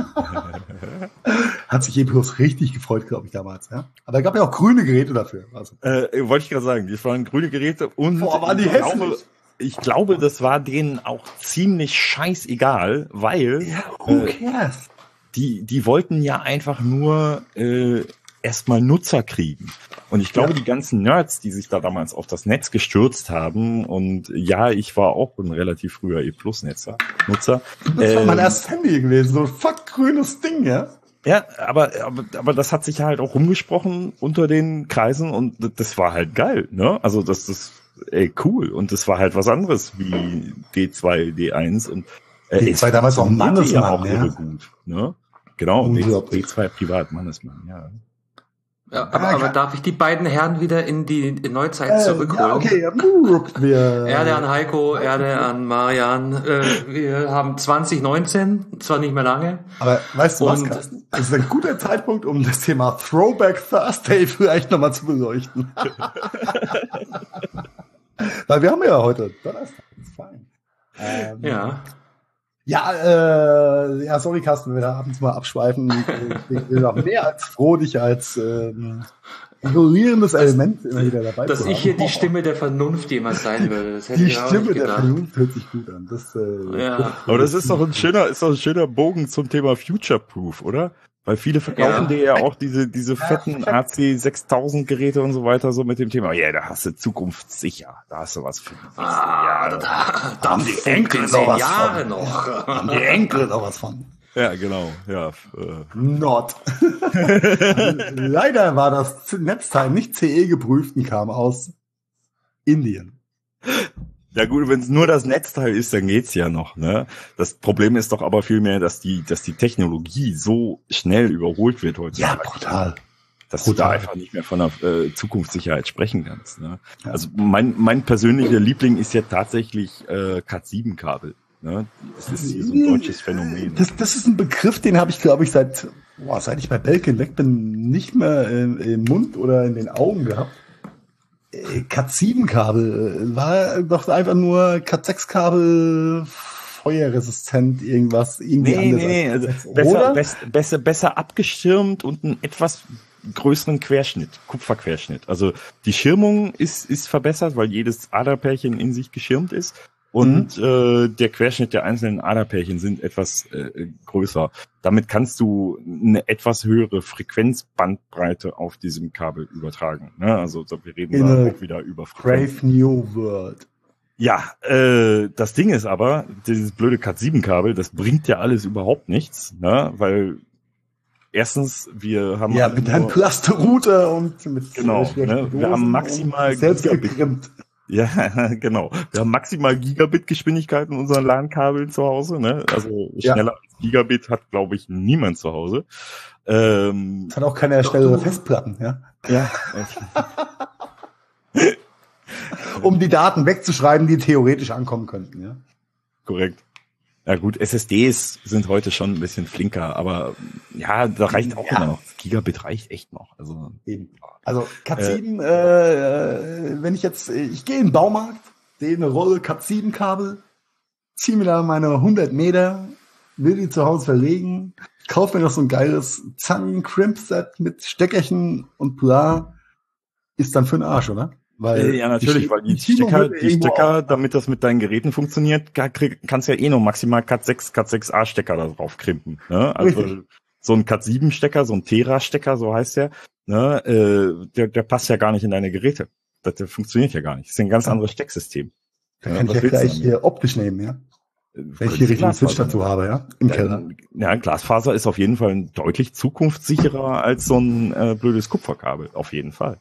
Hat sich E+ richtig gefreut, glaube ich, damals. Ja? Aber es gab ja auch grüne Geräte dafür. Also. Wollte ich gerade sagen, die waren grüne Geräte und waren die hässlich. Ich glaube, das war denen auch ziemlich scheißegal, weil who cares? Die wollten ja einfach nur erstmal Nutzer kriegen. Und ich glaube, die ganzen Nerds, die sich da damals auf das Netz gestürzt haben, und ja, ich war auch ein relativ früher E+-Nutzer. Das war mein erstes Handy gewesen, so ein fuck grünes Ding, ja? Ja, aber das hat sich halt auch rumgesprochen unter den Kreisen und das war halt geil, ne? Also das ist cool und das war halt was anderes wie D2, D1 und D2 damals auch Mannesmann, auch gut, ne? Genau, D2 Privat Mannesmann, ja. Ja, aber darf ich die beiden Herren wieder in die Neuzeit zurückholen? Ja, okay. Erde an Heiko, Erde an Marian. Wir haben 2019, zwar nicht mehr lange. Aber weißt du was, Carsten? Das ist ein guter Zeitpunkt, um das Thema Throwback Thursday vielleicht nochmal zu beleuchten. Weil wir haben ja heute Donnerstag, ist fein. Ja, sorry, Carsten, wenn wir da abends mal abschweifen. Ich bin noch mehr als froh, dich als ignorierendes Element immer wieder dabei zu haben. Dass ich hier die Stimme der Vernunft jemals sein würde. Das hätte die Stimme der Vernunft hört sich gut an. Aber das ist doch ein schöner Bogen zum Thema Future-Proof, oder? Weil viele verkaufen dir ja auch diese fetten AC6000 Geräte und so weiter so mit dem Thema. Ja, da hast du zukunftssicher. Da hast du was für die nächsten Jahre. Da haben die Enkel noch was Jahre noch. Haben die Enkel noch was von. Ja, genau. Ja. Not. Leider war das Netzteil nicht CE geprüft und kam aus Indien. Ja gut, wenn es nur das Netzteil ist, dann geht's ja noch. Ne? Das Problem ist doch aber vielmehr, dass die Technologie so schnell überholt wird heutzutage. Ja, brutal. Dass du da einfach nicht mehr von der Zukunftssicherheit sprechen kannst. Ne? Ja. Also mein persönlicher Liebling ist ja tatsächlich Cat7-Kabel. Ne? Das ist hier so ein deutsches Phänomen. Das ist ein Begriff, den habe ich, glaube ich, seit ich bei Belgien weg bin, nicht mehr im Mund oder in den Augen gehabt. Cat7-Kabel war doch einfach nur Cat6-Kabel, feuerresistent, irgendwas. Nee, also besser abgeschirmt und einen etwas größeren Querschnitt, Kupferquerschnitt. Also die Schirmung ist verbessert, weil jedes Aderpärchen in sich geschirmt ist. Und der Querschnitt der einzelnen Aderpärchen sind etwas größer. Damit kannst du eine etwas höhere Frequenzbandbreite auf diesem Kabel übertragen. Ne? Also wir reden da auch wieder über Frequenz. Brave New World. Ja, das Ding ist aber, dieses blöde Cat7-Kabel, das bringt ja alles überhaupt nichts, ne? Weil erstens, wir haben... Ja, mit einem Cluster-Router und mit... Genau, ne? Wir haben maximal... Selbst gekrimmt. Ja, genau. Wir haben maximal Gigabit-Geschwindigkeit in unseren LAN-Kabeln zu Hause. Ne? Also schneller als Gigabit hat, glaube ich, niemand zu Hause. Hat auch keine schnellere Festplatten, ja? Ja. Um die Daten wegzuschreiben, die theoretisch ankommen könnten, ja? Korrekt. Ja gut, SSDs sind heute schon ein bisschen flinker, aber ja, da reicht auch immer noch. Gigabit reicht echt noch. Also Cat7, wenn ich gehe in den Baumarkt, sehe eine Rolle Cat7-Kabel, ziehe mir da meine 100 Meter, will die zu Hause verlegen, kaufe mir noch so ein geiles Zangen-Crimp-Set mit Steckerchen und bla, ist dann für den Arsch, oder? Weil ja, natürlich, weil die Stecker, damit das mit deinen Geräten funktioniert, kannst ja nur maximal Cat6, Cat6a Stecker da drauf krimpen. Ne? Also so ein Cat7 Stecker, so ein Tera Stecker, so heißt der, ne? Der passt ja gar nicht in deine Geräte. Der funktioniert ja gar nicht. Das ist ein ganz anderes Stecksystem. Da kann ich ja gleich optisch nehmen, ja? Wenn ich die richtigen Switch dazu habe, ja? Im Keller. Ja, Glasfaser ist auf jeden Fall deutlich zukunftssicherer als so ein blödes Kupferkabel. Auf jeden Fall.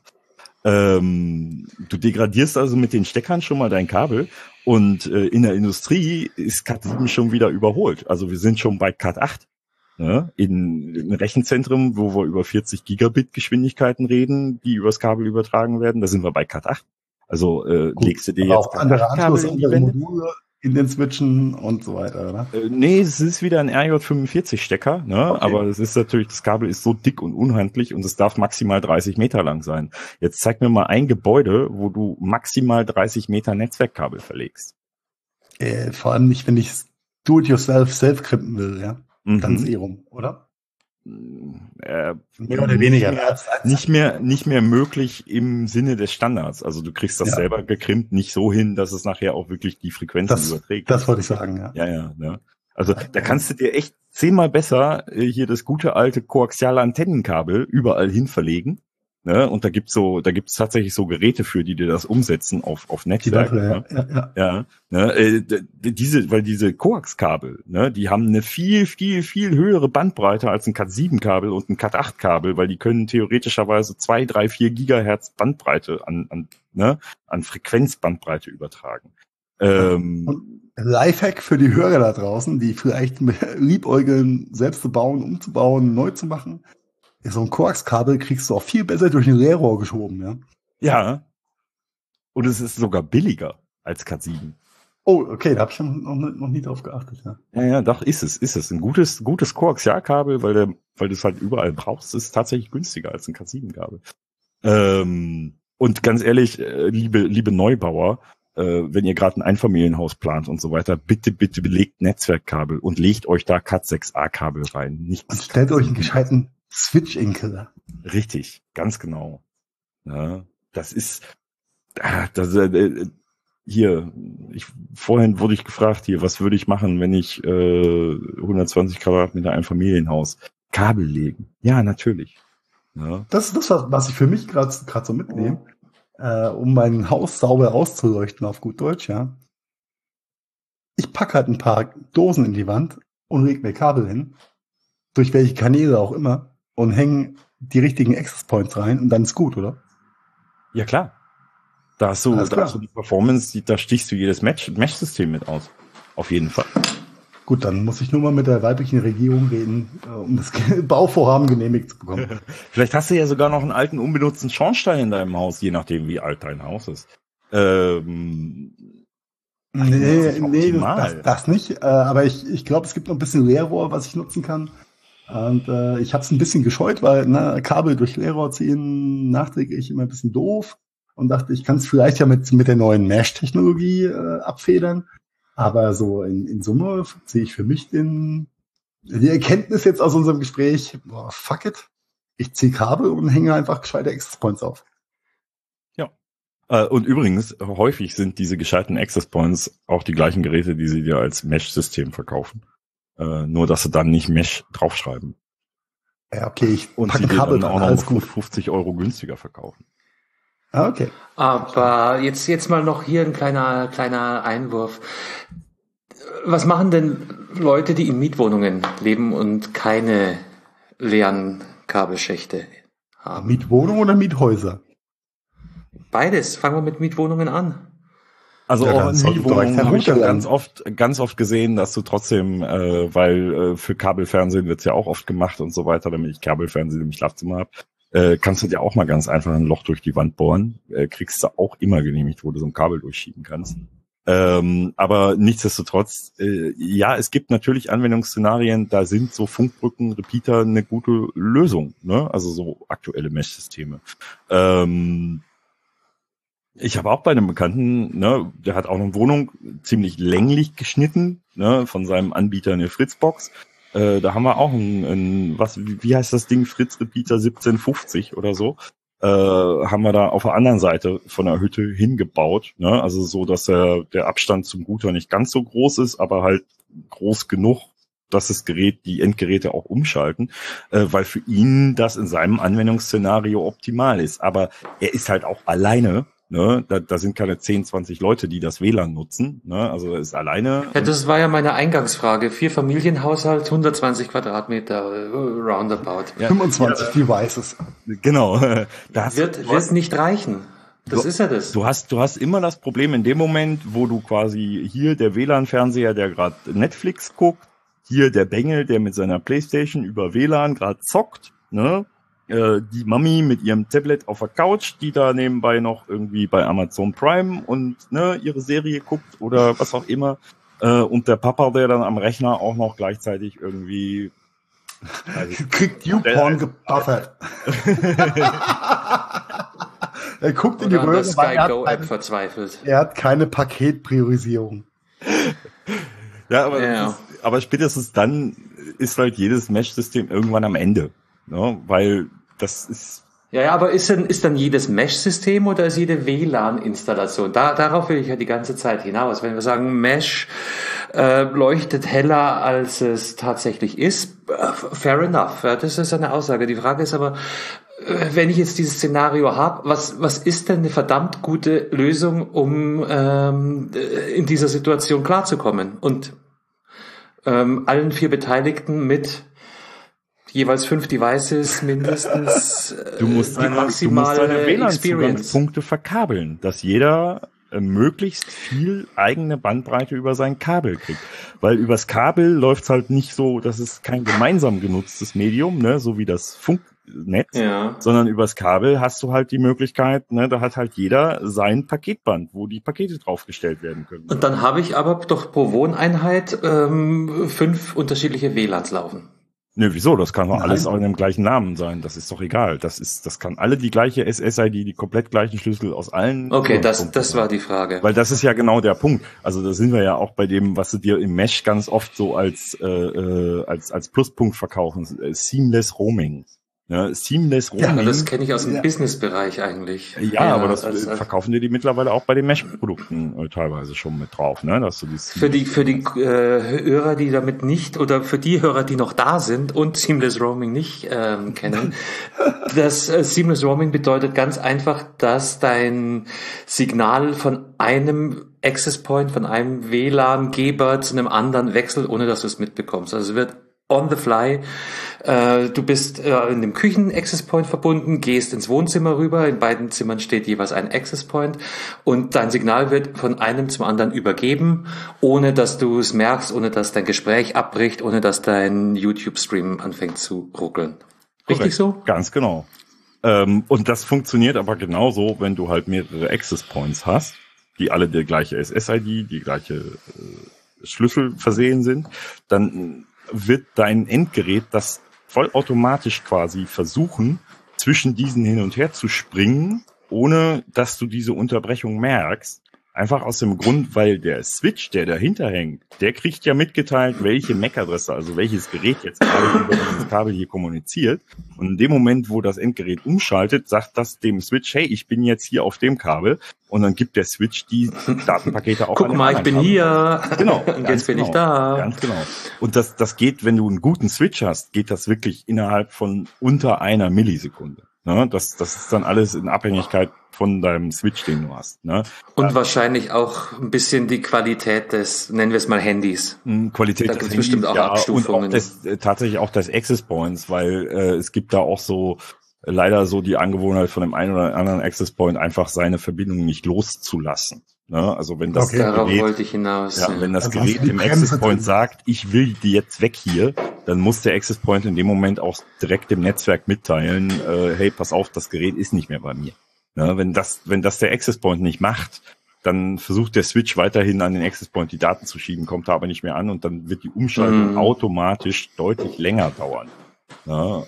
Du degradierst also mit den Steckern schon mal dein Kabel und in der Industrie ist Cat7 schon wieder überholt. Also wir sind schon bei Cat8. Ne? In Rechenzentren, wo wir über 40 Gigabit Geschwindigkeiten reden, die übers Kabel übertragen werden, da sind wir bei Cat8. Also legst du dir jetzt auch andere Anschluss, andere Module in den Switchen und so weiter, oder? Nee, es ist wieder ein RJ45-Stecker, ne? Okay. Aber es ist natürlich, das Kabel ist so dick und unhandlich und es darf maximal 30 Meter lang sein. Jetzt zeig mir mal ein Gebäude, wo du maximal 30 Meter Netzwerkkabel verlegst. Vor allem nicht, wenn ich do-it-yourself selbst krimpen will, ja? Dann ist rum, oder? Mehr oder weniger. Nicht mehr möglich im Sinne des Standards. Also du kriegst das selber gekrimpt nicht so hin, dass es nachher auch wirklich die Frequenzen überträgt. Das wollte ich sagen, ja. Ja. Ne? Also da kannst du dir echt 10-mal besser hier das gute alte koaxiale Antennenkabel überall hin verlegen. Ne? Und da gibt's tatsächlich so Geräte für, die dir das umsetzen auf Netzwerk. Ja. Ne? Weil diese Koax-Kabel, ne, die haben eine viel, viel, viel höhere Bandbreite als ein Cat7-Kabel und ein Cat8-Kabel, weil die können theoretischerweise 2, 3, 4 Gigahertz Bandbreite an Frequenzbandbreite übertragen. Und Lifehack für die Hörer da draußen, die vielleicht liebäugeln, selbst zu bauen, umzubauen, neu zu machen. So ein Koax-Kabel kriegst du auch viel besser durch ein Leerrohr geschoben, ja? Ja. Und es ist sogar billiger als Cat7. Oh, okay, da habe ich noch nie drauf geachtet, ja. Ja, doch, ist es. Ein gutes Koaxialkabel, weil du es halt überall brauchst, ist tatsächlich günstiger als ein Cat7-Kabel. Und ganz ehrlich, liebe Neubauer, wenn ihr gerade ein Einfamilienhaus plant und so weiter, bitte belegt Netzwerkkabel und legt euch da Cat6a-Kabel rein. Und stellt euch einen gescheiten Switch-Inkler. Richtig, ganz genau. Ja, das ist, vorhin wurde ich gefragt was würde ich machen, wenn ich 120 Quadratmeter ein Familienhaus Kabel legen? Ja, natürlich. Ja. Das ist das, was ich für mich gerade so mitnehme, um mein Haus sauber auszuleuchten, auf gut Deutsch, ja. Ich packe halt ein paar Dosen in die Wand und leg mir Kabel hin, durch welche Kanäle auch immer, und hängen die richtigen Access Points rein und dann ist gut, oder? Ja, klar. Da hast du die Performance, da stichst du jedes Mesh-System mit aus. Auf jeden Fall. Gut, dann muss ich nur mal mit der weiblichen Regierung reden, um das Bauvorhaben genehmigt zu bekommen. Vielleicht hast du ja sogar noch einen alten, unbenutzten Schornstein in deinem Haus, je nachdem, wie alt dein Haus ist. Nee, das nicht. Aber ich glaube, es gibt noch ein bisschen Leerrohr, was ich nutzen kann. Und ich habe es ein bisschen gescheut, weil Kabel durch Leerrohr ziehen nachträglich immer ein bisschen doof. Und dachte, ich kann es vielleicht ja mit der neuen Mesh-Technologie abfedern. Aber so in Summe sehe ich für mich die Erkenntnis jetzt aus unserem Gespräch, fuck it. Ich ziehe Kabel und hänge einfach gescheite Access Points auf. Ja. Und übrigens, häufig sind diese gescheiten Access Points auch die gleichen Geräte, die sie dir als Mesh-System verkaufen. Nur, dass sie dann nicht Mesh draufschreiben. Ja, okay, ich und sie dir dann auch noch für 50 € günstiger verkaufen. Ah, okay. Aber jetzt mal noch hier ein kleiner Einwurf. Was machen denn Leute, die in Mietwohnungen leben und keine leeren Kabelschächte haben? Mietwohnungen oder Miethäuser? Beides. Fangen wir mit Mietwohnungen an. Also auch in Mietwohnungen habe ich schon ganz oft gesehen, dass du trotzdem, weil für Kabelfernsehen wird's ja auch oft gemacht und so weiter, damit ich Kabelfernsehen im Schlafzimmer habe, kannst du dir auch mal ganz einfach ein Loch durch die Wand bohren. Kriegst du auch immer genehmigt, wo du so ein Kabel durchschieben kannst. Aber nichtsdestotrotz, ja, es gibt natürlich Anwendungsszenarien, da sind so Funkbrücken, Repeater eine gute Lösung, ne? Also so aktuelle Mesh-Systeme. Ich habe auch bei einem Bekannten, ne, der hat auch eine Wohnung ziemlich länglich geschnitten, ne, von seinem Anbieter eine Fritzbox. Da haben wir auch wie heißt das Ding? Fritz Repeater 1750 oder so. Haben wir da auf der anderen Seite von der Hütte hingebaut, ne? Also so, dass der Abstand zum Router nicht ganz so groß ist, aber halt groß genug, dass die Endgeräte auch umschalten, weil für ihn das in seinem Anwendungsszenario optimal ist. Aber er ist halt auch alleine. Ne, da sind keine 10, 20 Leute, die das WLAN nutzen. Ne, also er ist alleine. Ja, das war ja meine Eingangsfrage. 4-Familienhaushalt, 120 Quadratmeter, roundabout. Ja, 25 Devices. Genau. Wird nicht reichen. Das ist ja das. Du hast immer das Problem in dem Moment, wo du quasi hier der WLAN-Fernseher, der gerade Netflix guckt, hier der Bengel, der mit seiner Playstation über WLAN gerade zockt, ne? Die Mami mit ihrem Tablet auf der Couch, die da nebenbei noch irgendwie bei Amazon Prime und ihre Serie guckt oder was auch immer. Und der Papa, der dann am Rechner auch noch gleichzeitig irgendwie kriegt YouPorn gebuffert. Er guckt in die Röhre, weil er hat keine Paketpriorisierung. Ja, aber spätestens dann ist halt jedes Mesh-System irgendwann am Ende. Ne? Weil das ist... Ja, aber ist dann jedes Mesh-System oder ist jede WLAN-Installation? Darauf will ich ja die ganze Zeit hinaus. Wenn wir sagen, Mesh leuchtet heller, als es tatsächlich ist, fair enough. Ja, das ist eine Aussage. Die Frage ist aber, wenn ich jetzt dieses Szenario habe, was ist denn eine verdammt gute Lösung, um in dieser Situation klarzukommen? Und allen 4 Beteiligten mit jeweils 5 Devices mindestens. Du musst deine WLAN-Zugangspunkte verkabeln, dass jeder möglichst viel eigene Bandbreite über sein Kabel kriegt. Weil übers Kabel läuft's halt nicht so, das ist kein gemeinsam genutztes Medium, ne, so wie das Funknetz, sondern übers Kabel hast du halt die Möglichkeit, ne, da hat halt jeder sein Paketband, wo die Pakete draufgestellt werden können. Und dann habe ich aber doch pro Wohneinheit 5 unterschiedliche WLANs laufen. Ne, wieso? Das kann doch alles auch in dem gleichen Namen sein. Das ist doch egal. Das kann alle die gleiche SS-ID, die komplett gleichen Schlüssel aus allen. Okay, das war die Frage. Weil das ist ja genau der Punkt. Also da sind wir ja auch bei dem, was sie dir im Mesh ganz oft so als Pluspunkt verkaufen. Seamless Roaming. Ja, Seamless Roaming. Ja, das kenne ich aus dem Businessbereich eigentlich. Ja, aber das verkaufen dir die mittlerweile auch bei den Mesh-Produkten teilweise schon mit drauf, ne? Dass du für die Hörer, die damit nicht, oder für die Hörer, die noch da sind und Seamless Roaming nicht kennen, das Seamless Roaming bedeutet ganz einfach, dass dein Signal von einem Access Point, von einem WLAN-Geber zu einem anderen wechselt, ohne dass du es mitbekommst. Also es wird on the fly. Du bist in dem Küchen-Access Point verbunden, gehst ins Wohnzimmer rüber, in beiden Zimmern steht jeweils ein Access Point und dein Signal wird von einem zum anderen übergeben, ohne dass du es merkst, ohne dass dein Gespräch abbricht, ohne dass dein YouTube-Stream anfängt zu ruckeln. Richtig so? Ganz genau. Und das funktioniert aber genauso, wenn du halt mehrere Access Points hast, die alle der gleiche SSID, die gleiche Schlüssel versehen sind, dann wird dein Endgerät das vollautomatisch quasi versuchen, zwischen diesen hin und her zu springen, ohne dass du diese Unterbrechung merkst. Einfach aus dem Grund, weil der Switch, der dahinter hängt, der kriegt ja mitgeteilt, welche MAC-Adresse, also welches Gerät jetzt gerade über dieses Kabel hier kommuniziert. Und in dem Moment, wo das Endgerät umschaltet, sagt das dem Switch, hey, ich bin jetzt hier auf dem Kabel. Und dann gibt der Switch die Datenpakete auch Guck mal, ich bin hier. Genau. Und jetzt bin ich da. Ganz genau. Und das geht, wenn du einen guten Switch hast, geht das wirklich innerhalb von unter einer Millisekunde. Ne? Das ist dann alles in Abhängigkeit von deinem Switch, den du hast. Ne? Und wahrscheinlich auch ein bisschen die Qualität des, nennen wir es mal, Handys. Qualität da des Handys, bestimmt auch Abstufungen. Und auch tatsächlich auch des Access Points, weil es gibt da auch so leider so die Angewohnheit von dem einen oder anderen Access Point, einfach seine Verbindung nicht loszulassen. Ne? Also wenn das darauf Gerät, wollte ich hinaus. ja, wenn das Gerät dem Access Point sagt, ich will die jetzt weg hier, dann muss der Access Point in dem Moment auch direkt dem Netzwerk mitteilen, hey, pass auf, das Gerät ist nicht mehr bei mir. Ja, wenn das der Access Point nicht macht, dann versucht der Switch weiterhin an den Access Point die Daten zu schieben, kommt da aber nicht mehr an und dann wird die Umschaltung automatisch deutlich länger dauern. Ja.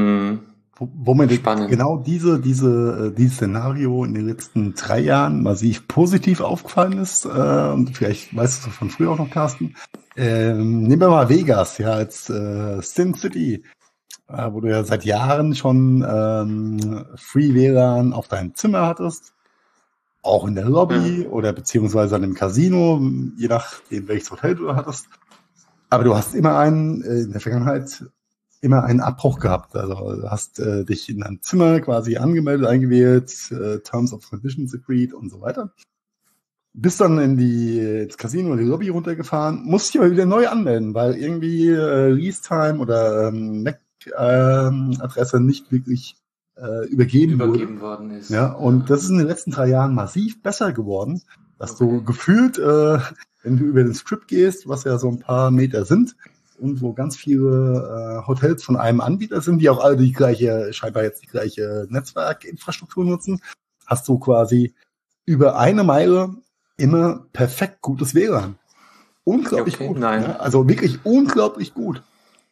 Wo mir genau dieses Szenario in den letzten 3 Jahren massiv positiv aufgefallen ist, und vielleicht weißt du es von früher auch noch, Carsten, nehmen wir mal Vegas, ja, als Sin City, wo du ja seit Jahren schon Free WLAN auf deinem Zimmer hattest, auch in der Lobby oder beziehungsweise an dem Casino, je nachdem welches Hotel du hattest. Aber du hast immer in der Vergangenheit einen Abbruch gehabt. Also du hast dich in deinem Zimmer quasi angemeldet, eingewählt, Terms of Conditions agreed und so weiter. Bist dann ins Casino, in die Lobby runtergefahren, musst dich aber wieder neu anmelden, weil irgendwie Lease-Time oder MAC-Adresse nicht wirklich übergeben worden ist. Ja, und das ist in den letzten 3 Jahren massiv besser geworden, dass du gefühlt, wenn du über den Strip gehst, was ja so ein paar Meter sind, und wo ganz viele Hotels von einem Anbieter sind, die auch alle scheinbar jetzt die gleiche Netzwerkinfrastruktur nutzen, hast du quasi über eine Meile immer perfekt gutes WLAN. Unglaublich gut. Nein. Ja? Also wirklich unglaublich gut.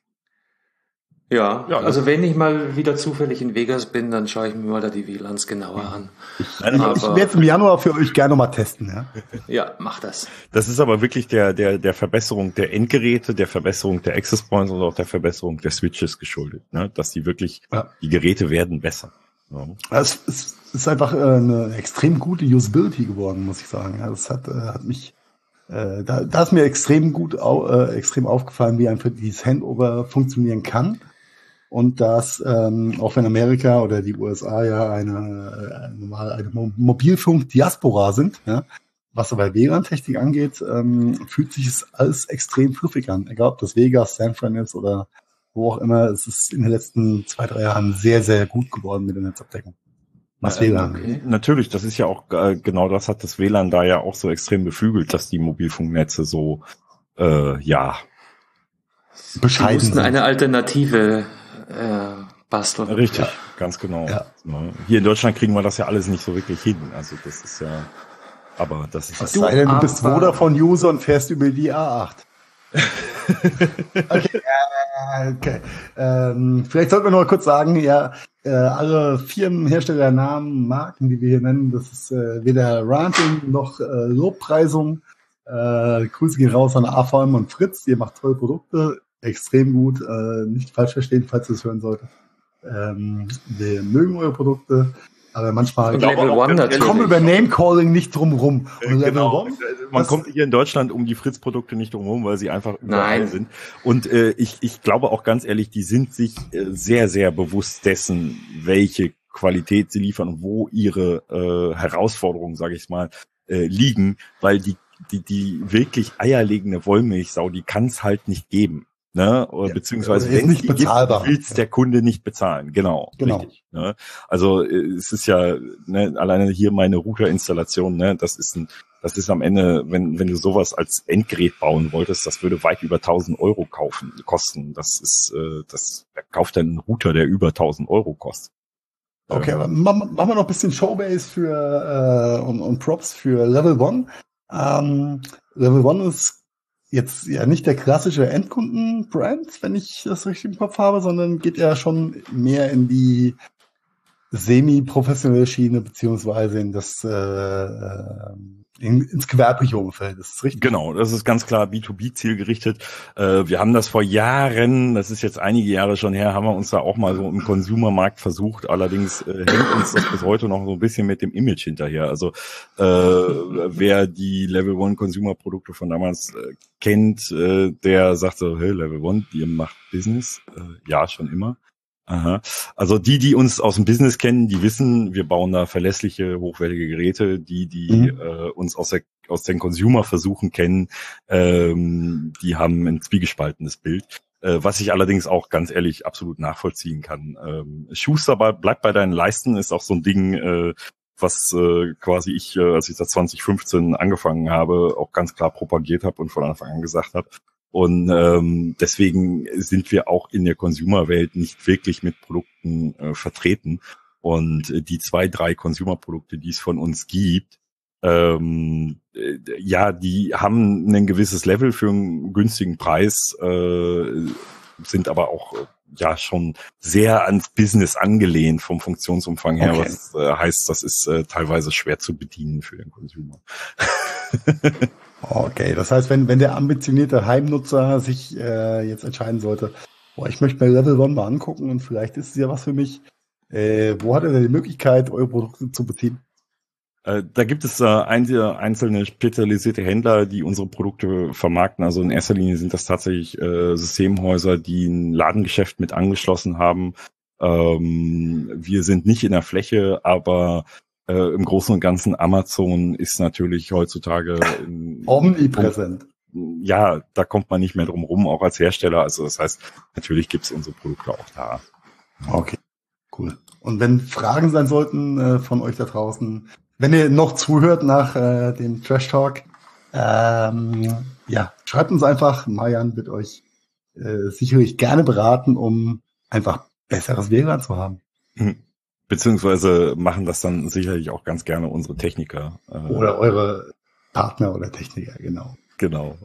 Ja, also wenn ich mal wieder zufällig in Vegas bin, dann schaue ich mir mal da die WLANs genauer an. Ich werde es im Januar für euch gerne mal testen. Ja, ja, mach das. Das ist aber wirklich der Verbesserung der Endgeräte, der Verbesserung der Access Points und auch der Verbesserung der Switches geschuldet, ne? Dass die wirklich, die Geräte werden besser. Ja. Es ist einfach eine extrem gute Usability geworden, muss ich sagen. Ja, das hat mich da ist mir extrem aufgefallen, wie einfach dieses Handover funktionieren kann. Und dass auch wenn Amerika oder die USA ja eine Mobilfunk-Diaspora sind, ja, was aber WLAN-Technik angeht, fühlt sich es alles extrem fluffig an. Egal ob das Vegas, San Fran ist oder wo auch immer, es ist in den letzten 2-3 Jahren sehr, sehr gut geworden mit der Netzabdeckung. Was WLAN? Okay. Natürlich, das ist ja auch genau das hat das WLAN da ja auch so extrem beflügelt, dass die Mobilfunknetze so bescheiden sind. Eine Alternative basteln. Richtig, ganz genau. Ja. Hier in Deutschland kriegen wir das ja alles nicht so wirklich hin. Also das ist ja, aber das ist... Es sei denn, du bist Vodafone-User und fährst über die A8. Okay. Vielleicht sollten wir noch mal kurz sagen, ja, alle Firmenhersteller, Namen, Marken, die wir hier nennen, das ist weder Ranting noch Lobpreisung. Grüße gehen raus an AVM und Fritz, ihr macht tolle Produkte, extrem gut, nicht falsch verstehen, falls ihr es hören solltet. Wir mögen eure Produkte, aber manchmal kommen über Name-Calling nicht drum rum. Genau. Man kommt hier in Deutschland um die Fritz-Produkte nicht drum rum, weil sie einfach überall sind. Und ich glaube auch ganz ehrlich, die sind sich sehr, sehr bewusst dessen, welche Qualität sie liefern und wo ihre Herausforderungen, sage ich mal, liegen, weil die wirklich eierlegende Wollmilchsau, die kann es halt nicht geben. Ne? Oder beziehungsweise ist nicht bezahlbar. Will der Kunde nicht bezahlen. Genau. Richtig, ne? Also es ist ja, ne, alleine hier meine Router-Installation, ne, das ist am Ende, wenn du sowas als Endgerät bauen wolltest, das würde weit über 1.000 Euro kosten. Das kauft dann einen Router, der über 1.000 Euro kostet. Okay, aber machen wir noch ein bisschen Showbase und Props für Level One. Level One ist jetzt ja nicht der klassische Endkunden-Brand, wenn ich das richtig im Kopf habe, sondern geht ja schon mehr in die semi-professionelle Schiene, beziehungsweise in das ins gewerbliche Umfeld. Das ist richtig. Genau, das ist ganz klar B2B zielgerichtet. Wir haben das vor Jahren, das ist jetzt einige Jahre schon her, haben wir uns da auch mal so im Consumermarkt versucht. Allerdings hängt uns das bis heute noch so ein bisschen mit dem Image hinterher. Also wer die Level One Consumer Produkte von damals kennt, der sagt so, hey, Level One, ihr macht Business. Ja, schon immer. Aha. Also die uns aus dem Business kennen, die wissen, wir bauen da verlässliche, hochwertige Geräte. Die uns aus den Consumer-Versuchen kennen, die haben ein zwiegespaltenes Bild. Was ich allerdings auch ganz ehrlich absolut nachvollziehen kann. Schuster, bleib bei deinen Leisten ist auch so ein Ding, was quasi ich, als ich das 2015 angefangen habe, auch ganz klar propagiert habe und von Anfang an gesagt habe. Und deswegen sind wir auch in der Consumer-Welt nicht wirklich mit Produkten vertreten. Und die 2, 3 Consumer-Produkte, die es von uns gibt, ja, die haben ein gewisses Level für einen günstigen Preis, sind aber auch ja schon sehr ans Business angelehnt vom Funktionsumfang her, okay. Was heißt, das ist teilweise schwer zu bedienen für den Consumer. Okay, das heißt, wenn der ambitionierte Heimnutzer sich jetzt entscheiden sollte, ich möchte mir Level One mal angucken und vielleicht ist es ja was für mich, wo hat er denn die Möglichkeit, eure Produkte zu beziehen? Da gibt es einzelne spezialisierte Händler, die unsere Produkte vermarkten. Also in erster Linie sind das tatsächlich Systemhäuser, die ein Ladengeschäft mit angeschlossen haben. Wir sind nicht in der Fläche, aber im Großen und Ganzen Amazon ist natürlich heutzutage omnipräsent. Ja, da kommt man nicht mehr drum rum, auch als Hersteller. Also das heißt, natürlich gibt es unsere Produkte auch da. Okay, cool. Und wenn Fragen sein sollten von euch da draußen, wenn ihr noch zuhört nach dem Trash Talk, ja, schreibt uns einfach. Marian wird euch sicherlich gerne beraten, um einfach besseres WLAN zu haben. Beziehungsweise machen das dann sicherlich auch ganz gerne unsere Techniker. Oder eure Partner oder Techniker, genau. Genau.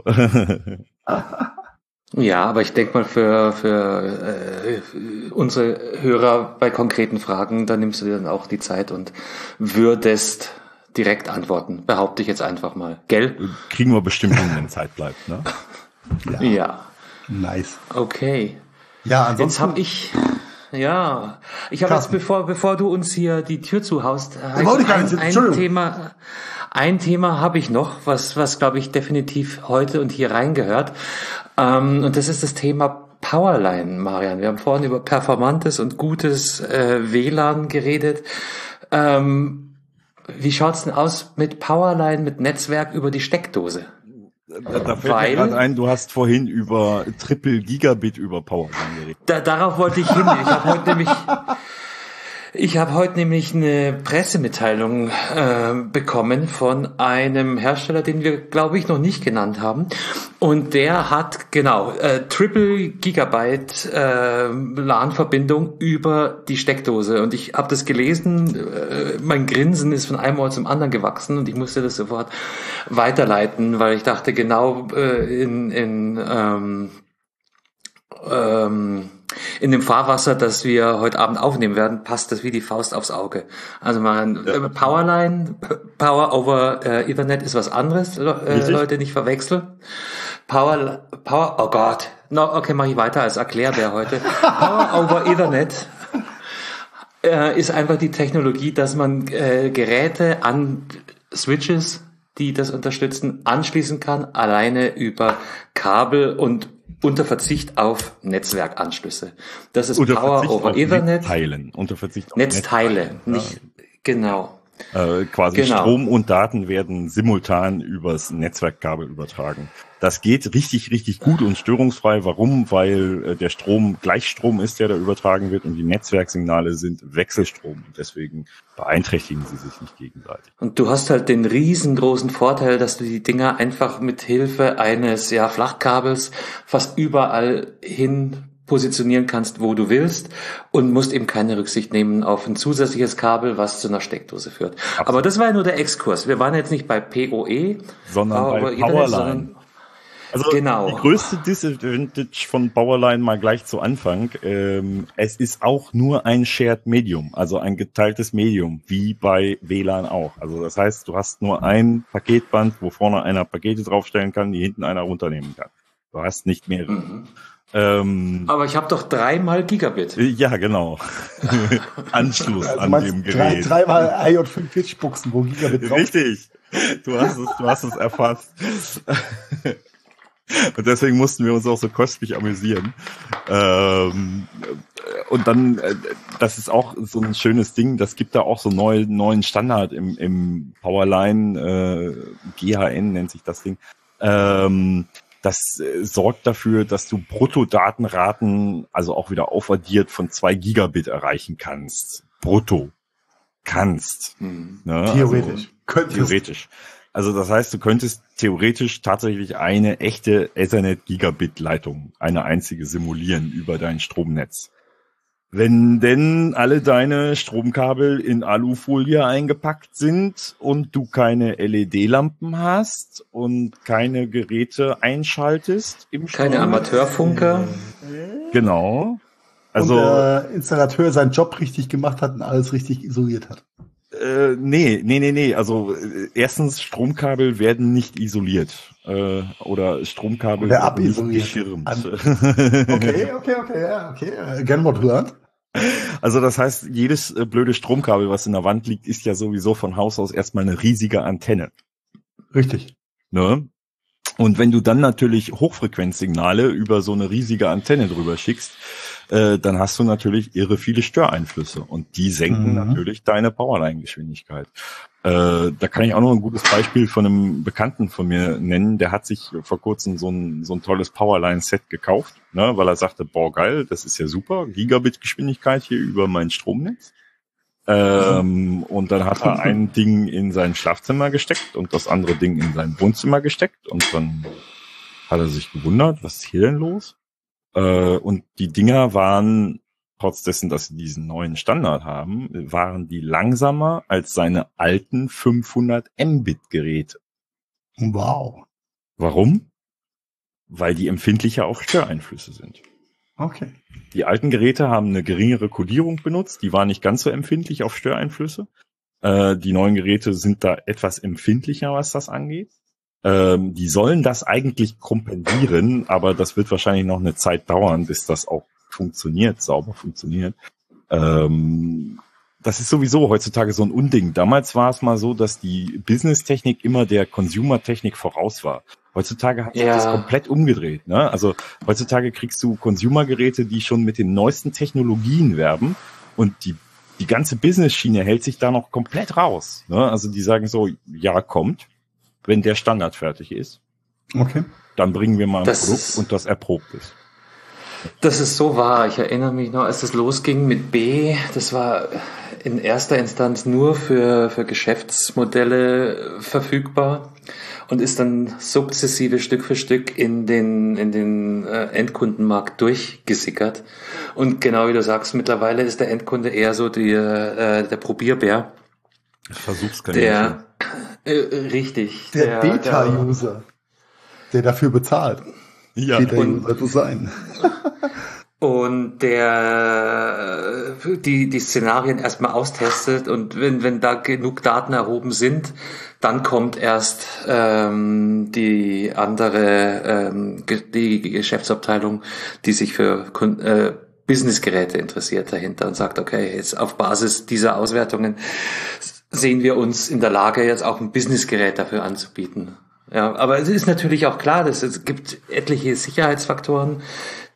Ja, aber ich denke mal für unsere Hörer bei konkreten Fragen, da nimmst du dir dann auch die Zeit und würdest direkt antworten. Behaupte ich jetzt einfach mal. Gell? Kriegen wir bestimmt hin, wenn Zeit bleibt, ne? Ja. Nice. Okay. Ja, ansonsten. Jetzt habe ich jetzt, bevor du uns hier die Tür zuhaust, ein Thema habe ich noch, was glaube ich definitiv heute und hier reingehört. Und das ist das Thema Powerline, Marian. Wir haben vorhin über performantes und gutes WLAN geredet. Wie schaut's denn aus mit Powerline, mit Netzwerk über die Steckdose? Da fällt mir gerade ein, du hast vorhin über Triple Gigabit über Powerline geredet. Darauf wollte ich hin. Ich habe heute nämlich eine Pressemitteilung bekommen von einem Hersteller, den wir, glaube ich, noch nicht genannt haben. Und der hat, Triple Gigabyte LAN-Verbindung über die Steckdose. Und ich habe das gelesen, mein Grinsen ist von einem Ort zum anderen gewachsen und ich musste das sofort weiterleiten, weil ich dachte, genau in dem Fahrwasser, das wir heute Abend aufnehmen werden, passt das wie die Faust aufs Auge. Also Powerline, Power over Ethernet ist was anderes, Leute nicht verwechseln. Oh Gott. No, okay, mache ich weiter als Erklärbär heute. Power over Ethernet ist einfach die Technologie, dass man Geräte an Switches, die das unterstützen, anschließen kann, alleine über Kabel und unter Verzicht auf Netzwerkanschlüsse. Das ist Power over Ethernet. Unter Verzicht auf Netzteile. Nicht, genau. Quasi Genau. Strom und Daten werden simultan übers Netzwerkkabel übertragen. Das geht richtig, richtig gut und störungsfrei. Warum? Weil der Strom Gleichstrom ist, der da übertragen wird, und die Netzwerksignale sind Wechselstrom. Deswegen beeinträchtigen sie sich nicht gegenseitig. Und du hast halt den riesengroßen Vorteil, dass du die Dinger einfach mit Hilfe eines Flachkabels fast überall hin positionieren kannst, wo du willst, und musst eben keine Rücksicht nehmen auf ein zusätzliches Kabel, was zu einer Steckdose führt. Absolut. Aber das war ja nur der Exkurs. Wir waren jetzt nicht bei PoE, sondern bei Powerline. Also genau. Die größte Disadvantage von Powerline mal gleich zu Anfang, es ist auch nur ein Shared Medium, also ein geteiltes Medium, wie bei WLAN auch. Also das heißt, du hast nur ein Paketband, wo vorne einer Pakete draufstellen kann, die hinten einer runternehmen kann. Du hast nicht mehrere. Mhm. Aber ich habe doch 3 Gigabit. Ja, genau. Anschluss Also an dem Gerät. Dreimal IJ45 Buchsen, wo Gigabit drauf. Richtig. Du hast es erfasst. Und deswegen mussten wir uns auch so köstlich amüsieren. Und dann, das ist auch so ein schönes Ding, das gibt da auch so neuen Standard im Powerline, GHN nennt sich das Ding. Das sorgt dafür, dass du Bruttodatenraten, also auch wieder aufaddiert, von 2 Gigabit erreichen kannst. Brutto. Kannst. Ne? Theoretisch. Also, theoretisch. Also das heißt, du könntest theoretisch tatsächlich eine echte Ethernet-Gigabit-Leitung, eine einzige, simulieren über dein Stromnetz. Wenn denn alle deine Stromkabel in Alufolie eingepackt sind und du keine LED-Lampen hast und keine Geräte einschaltest im Strom. Keine Amateurfunker. Genau. Also und der Installateur seinen Job richtig gemacht hat und alles richtig isoliert hat. Nee. Also erstens, Stromkabel werden nicht isoliert. Oder Stromkabel oder werden nicht abisoliert. geschirmt. Okay. Gerne mal gehört. Also das heißt, jedes blöde Stromkabel, was in der Wand liegt, ist ja sowieso von Haus aus erstmal eine riesige Antenne. Richtig. Ne? Und wenn du dann natürlich Hochfrequenzsignale über so eine riesige Antenne drüber schickst, dann hast du natürlich irre viele Störeinflüsse und die senken natürlich deine Powerline-Geschwindigkeit. Da kann ich auch noch ein gutes Beispiel von einem Bekannten von mir nennen. Der hat sich vor kurzem so ein tolles Powerline-Set gekauft, ne, weil er sagte, boah geil, das ist ja super, Gigabit-Geschwindigkeit hier über mein Stromnetz. Und dann hat er ein Ding in sein Schlafzimmer gesteckt und das andere Ding in sein Wohnzimmer gesteckt und dann hat er sich gewundert, was ist hier denn los? Und die Dinger waren, trotz dessen, dass sie diesen neuen Standard haben, waren die langsamer als seine alten 500 Mbit Geräte. Wow. Warum? Weil die empfindlicher auf Störeinflüsse sind. Okay. Die alten Geräte haben eine geringere Kodierung benutzt, die war nicht ganz so empfindlich auf Störeinflüsse. Die neuen Geräte sind da etwas empfindlicher, was das angeht. Die sollen das eigentlich kompensieren, aber das wird wahrscheinlich noch eine Zeit dauern, bis das auch sauber funktioniert. Das ist sowieso heutzutage so ein Unding. Damals war es mal so, dass die Business-Technik immer der Consumer-Technik voraus war. Heutzutage hat sich das komplett umgedreht. Ne? Also heutzutage kriegst du Consumer-Geräte, die schon mit den neuesten Technologien werben und die ganze Business-Schiene hält sich da noch komplett raus. Ne? Also die sagen so, ja, kommt, wenn der Standard fertig ist. Okay. Dann bringen wir mal ein Produkt und das erprobt ist. Das ist so wahr. Ich erinnere mich noch, als es losging mit B, das war in erster Instanz nur für Geschäftsmodelle verfügbar und ist dann sukzessive Stück für Stück in den Endkundenmarkt durchgesickert. Und genau wie du sagst, mittlerweile ist der Endkunde eher so der Probierbär. Versuchskaninchen. Richtig. Der Beta-User, der dafür bezahlt. Ja. Beta-User zu sein. Und der die Szenarien erstmal austestet und wenn da genug Daten erhoben sind, dann kommt erst die Geschäftsabteilung, die sich für Businessgeräte interessiert dahinter und sagt, okay, jetzt auf Basis dieser Auswertungen sehen wir uns in der Lage, jetzt auch ein Businessgerät dafür anzubieten. Ja, aber es ist natürlich auch klar, dass es gibt etliche Sicherheitsfaktoren,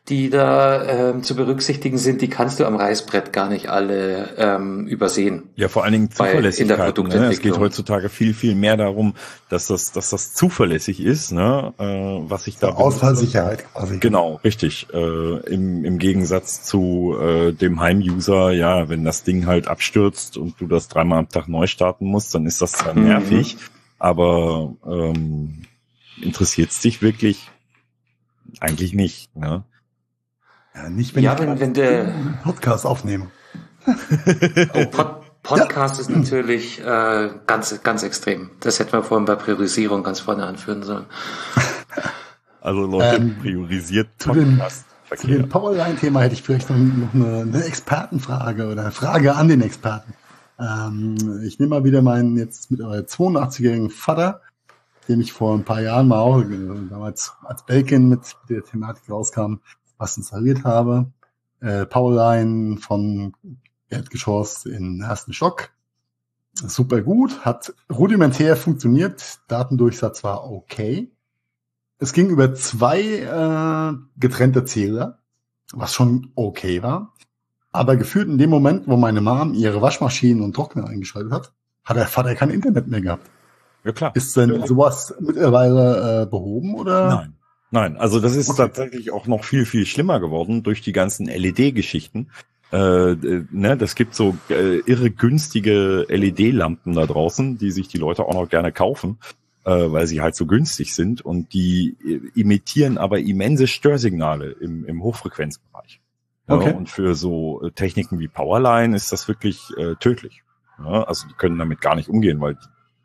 die da zu berücksichtigen sind, die kannst du am Reißbrett gar nicht alle übersehen. Ja, vor allen Dingen Zuverlässigkeit. Ne? Es geht heutzutage viel, viel mehr darum, dass das zuverlässig ist, ne? Was ich da Ausfallsicherheit quasi. Genau, richtig. Im Gegensatz zu dem Heim-User, ja, wenn das Ding halt abstürzt und du das 3-mal am Tag neu starten musst, dann ist das zwar nervig, aber interessiert's dich wirklich? Eigentlich nicht, ne? Ja, nicht, wenn der Podcast aufnehme. Oh, Podcast ist natürlich ganz, ganz extrem. Das hätten wir vorhin bei Priorisierung ganz vorne anführen sollen. Also Leute, priorisiert Podcast. Zu dem Powerline-Thema hätte ich vielleicht noch eine Expertenfrage oder eine Frage an den Experten. Ich nehme mal wieder meinen jetzt mit 82-jährigen Vater, dem ich vor ein paar Jahren mal auch damals als Belkin mit der Thematik rauskam, was installiert habe. Powerline von Erdgeschoss in ersten Stock. Super gut, hat rudimentär funktioniert, Datendurchsatz war okay. Es ging über 2 getrennte Zähler, was schon okay war. Aber gefühlt in dem Moment, wo meine Mom ihre Waschmaschinen und Trockner eingeschaltet hat, hat der Vater kein Internet mehr gehabt. Ja, klar. Ist denn sowas mittlerweile behoben, oder? Nein, also das ist tatsächlich auch noch viel, viel schlimmer geworden durch die ganzen LED-Geschichten. Das gibt so irre günstige LED-Lampen da draußen, die sich die Leute auch noch gerne kaufen, weil sie halt so günstig sind und die imitieren aber immense Störsignale im Hochfrequenzbereich. Okay. Ja, und für so Techniken wie Powerline ist das wirklich tödlich. Ja, also die können damit gar nicht umgehen, weil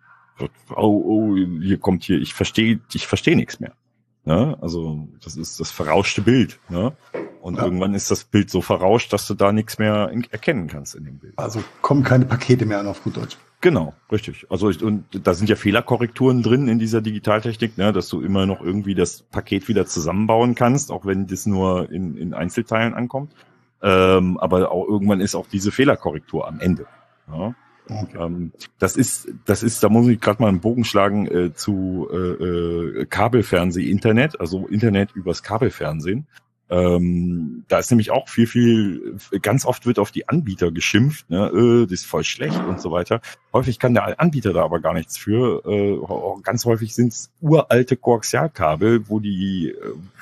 ich verstehe nichts mehr. Ne? Also das ist das verrauschte Bild. Ne? Und irgendwann ist das Bild so verrauscht, dass du da nichts mehr erkennen kannst in dem Bild. Also kommen keine Pakete mehr an, auf gut Deutsch. Genau, richtig. Also und da sind ja Fehlerkorrekturen drin in dieser Digitaltechnik, ne, dass du immer noch irgendwie das Paket wieder zusammenbauen kannst, auch wenn das nur in Einzelteilen ankommt. Aber auch irgendwann ist auch diese Fehlerkorrektur am Ende. Ja? Okay. Das ist, da muss ich gerade mal einen Bogen schlagen zu Kabelfernseh-Internet, also Internet übers Kabelfernsehen. Da ist nämlich auch ganz oft wird auf die Anbieter geschimpft, ne, das ist voll schlecht und so weiter. Häufig kann der Anbieter da aber gar nichts für. Ganz häufig sind es uralte Koaxialkabel, wo die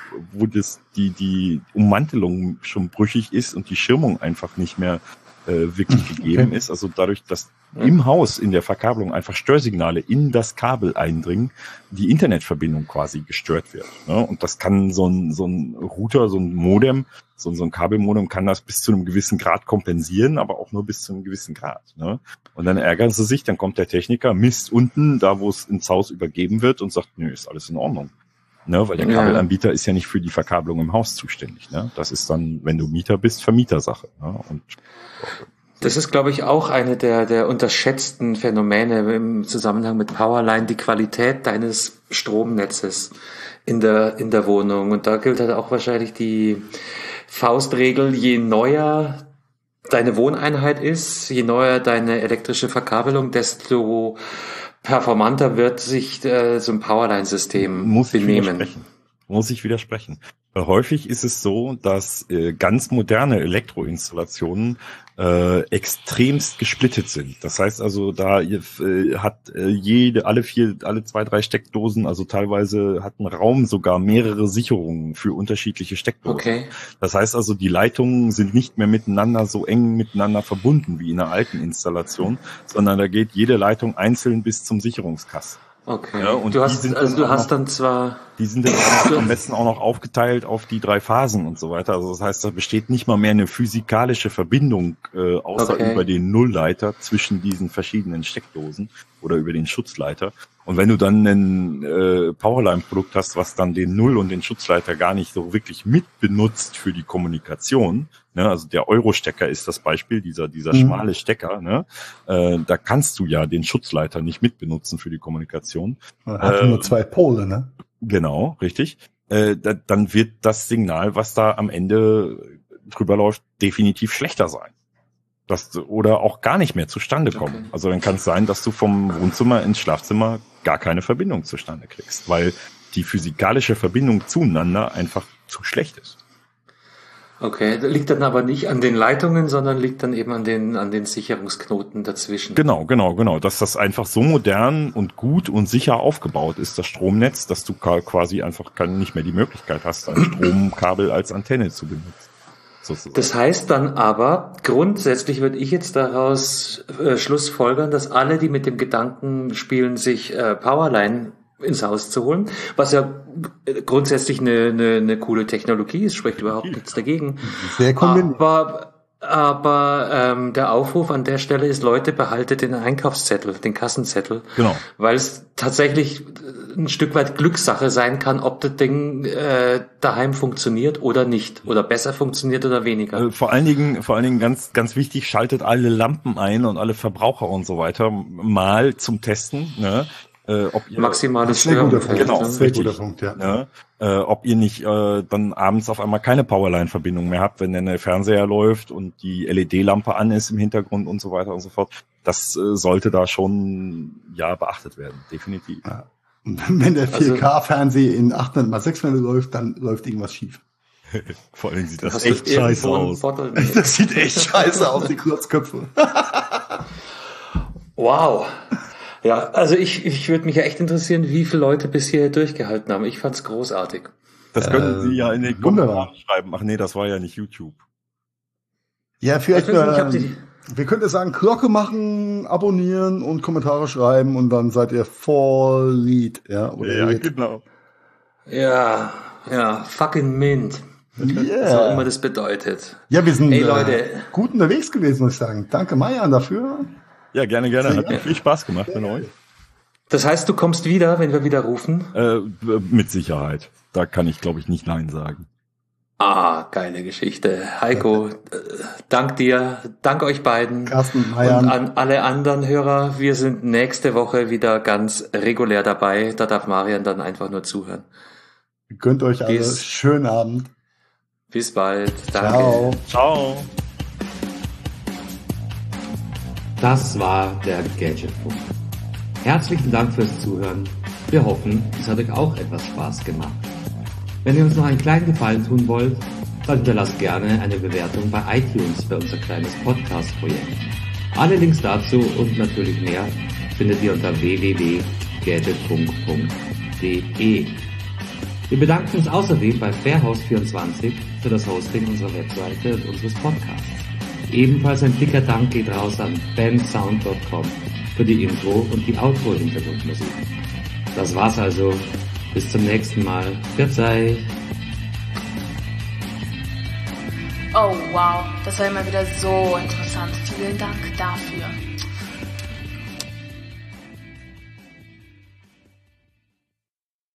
Ummantelung schon brüchig ist und die Schirmung einfach nicht mehr wirklich gegeben ist. Also dadurch, dass im Haus in der Verkabelung einfach Störsignale in das Kabel eindringen, die Internetverbindung quasi gestört wird. Ne? Und das kann so ein Router, so ein Modem, so ein Kabelmodem kann das bis zu einem gewissen Grad kompensieren, aber auch nur bis zu einem gewissen Grad. Ne? Und dann ärgern sie sich, dann kommt der Techniker, misst unten, da wo es ins Haus übergeben wird und sagt, nö, ist alles in Ordnung. Ne? Weil der Kabelanbieter ist ja nicht für die Verkabelung im Haus zuständig. Ne? Das ist dann, wenn du Mieter bist, Vermietersache. Ne? Und das ist, glaube ich, auch eine der unterschätzten Phänomene im Zusammenhang mit Powerline, die Qualität deines Stromnetzes in der Wohnung. Und da gilt halt auch wahrscheinlich die Faustregel, je neuer deine Wohneinheit ist, je neuer deine elektrische Verkabelung, desto performanter wird sich so ein Powerline-System benehmen. Muss ich widersprechen. Häufig ist es so, dass ganz moderne Elektroinstallationen extremst gesplittet sind. Das heißt also, da hat alle 2, 3 Steckdosen, also teilweise hat ein Raum sogar mehrere Sicherungen für unterschiedliche Steckdosen. Okay. Das heißt also, die Leitungen sind nicht mehr so eng miteinander verbunden wie in einer alten Installation, sondern da geht jede Leitung einzeln bis zum Sicherungskasten. Okay. Ja, und die sind dann am besten auch noch aufgeteilt auf die 3 Phasen und so weiter. Also das heißt, da besteht nicht mal mehr eine physikalische Verbindung, außer über den Nullleiter zwischen diesen verschiedenen Steckdosen oder über den Schutzleiter. Und wenn du dann ein Powerline-Produkt hast, was dann den Null- und den Schutzleiter gar nicht so wirklich mit benutzt für die Kommunikation, ne, also der Euro-Stecker ist das Beispiel, dieser schmale Stecker, ne, da kannst du ja den Schutzleiter nicht mit benutzen für die Kommunikation. Hat nur 2 Pole, ne? Genau, richtig. Dann wird das Signal, was da am Ende drüber läuft, definitiv schlechter sein. Oder auch gar nicht mehr zustande kommen. Okay. Also dann kann es sein, dass du vom Wohnzimmer ins Schlafzimmer gar keine Verbindung zustande kriegst, weil die physikalische Verbindung zueinander einfach zu schlecht ist. Okay, das liegt dann aber nicht an den Leitungen, sondern liegt dann eben an den Sicherungsknoten dazwischen. Genau. Dass das einfach so modern und gut und sicher aufgebaut ist, das Stromnetz, dass du quasi einfach nicht mehr die Möglichkeit hast, ein Stromkabel als Antenne zu benutzen. Sozusagen. Das heißt dann aber, grundsätzlich würde ich jetzt daraus schlussfolgern, dass alle, die mit dem Gedanken spielen, sich Powerline ins Haus zu holen, was ja grundsätzlich eine coole Technologie ist, spricht überhaupt nichts dagegen. Sehr kombiniert. Aber der Aufruf an der Stelle ist, Leute, behaltet den Einkaufszettel, den Kassenzettel. Genau. Weil es tatsächlich ein Stück weit Glückssache sein kann, ob das Ding daheim funktioniert oder nicht. Oder besser funktioniert oder weniger. Vor allen Dingen ganz, ganz wichtig, schaltet alle Lampen ein und alle Verbraucher und so weiter mal zum Testen, ne? Ob ihr maximales Störungsfeld. Genau, sehr guter Punkt, ja. Ne? Ob ihr nicht dann abends auf einmal keine Powerline-Verbindung mehr habt, wenn der Fernseher läuft und die LED-Lampe an ist im Hintergrund und so weiter und so fort. Das sollte da schon beachtet werden, definitiv. Ja. Und wenn der 4K-Fernseher in 800x600 läuft, dann läuft irgendwas schief. Vor allem sieht das echt scheiße aus. Das sieht echt scheiße aus, die Klotzköpfe. Wow. Ja, also ich würde mich ja echt interessieren, wie viele Leute bisher durchgehalten haben. Ich fand's großartig. Das könnten Sie ja in den Kommentaren schreiben. Ach nee, das war ja nicht YouTube. Ja, vielleicht wir könnten sagen, Glocke machen, abonnieren und Kommentare schreiben und dann seid ihr voll Lied. Ja, genau. Ja, fucking Mint. Yeah. Was auch immer das bedeutet. Ja, wir sind Leute, gut unterwegs gewesen, muss ich sagen. Danke, Marian, dafür. Ja, gerne. Hat mir viel Spaß gemacht mit euch. Das heißt, du kommst wieder, wenn wir wieder rufen? Mit Sicherheit. Da kann ich, glaube ich, nicht Nein sagen. Geile Geschichte. Heiko, dank dir, dank euch beiden. Carsten, Marian. Und an alle anderen Hörer, wir sind nächste Woche wieder ganz regulär dabei. Da darf Marian dann einfach nur zuhören. Gönnt euch alle schönen Abend. Bis bald. Danke. Ciao. Das war der Gadgetfunk. Herzlichen Dank fürs Zuhören. Wir hoffen, es hat euch auch etwas Spaß gemacht. Wenn ihr uns noch einen kleinen Gefallen tun wollt, dann hinterlasst gerne eine Bewertung bei iTunes für unser kleines Podcast-Projekt. Alle Links dazu und natürlich mehr findet ihr unter www.gadgetfunk.de. Wir bedanken uns außerdem bei Fairhouse24 für das Hosting unserer Webseite und unseres Podcasts. Ebenfalls ein dicker Dank geht raus an bandsound.com für die Intro- und die Outro-Hintergrundmusik. Das war's also. Bis zum nächsten Mal. Verzeih. Oh wow, das war immer wieder so interessant. Vielen Dank dafür.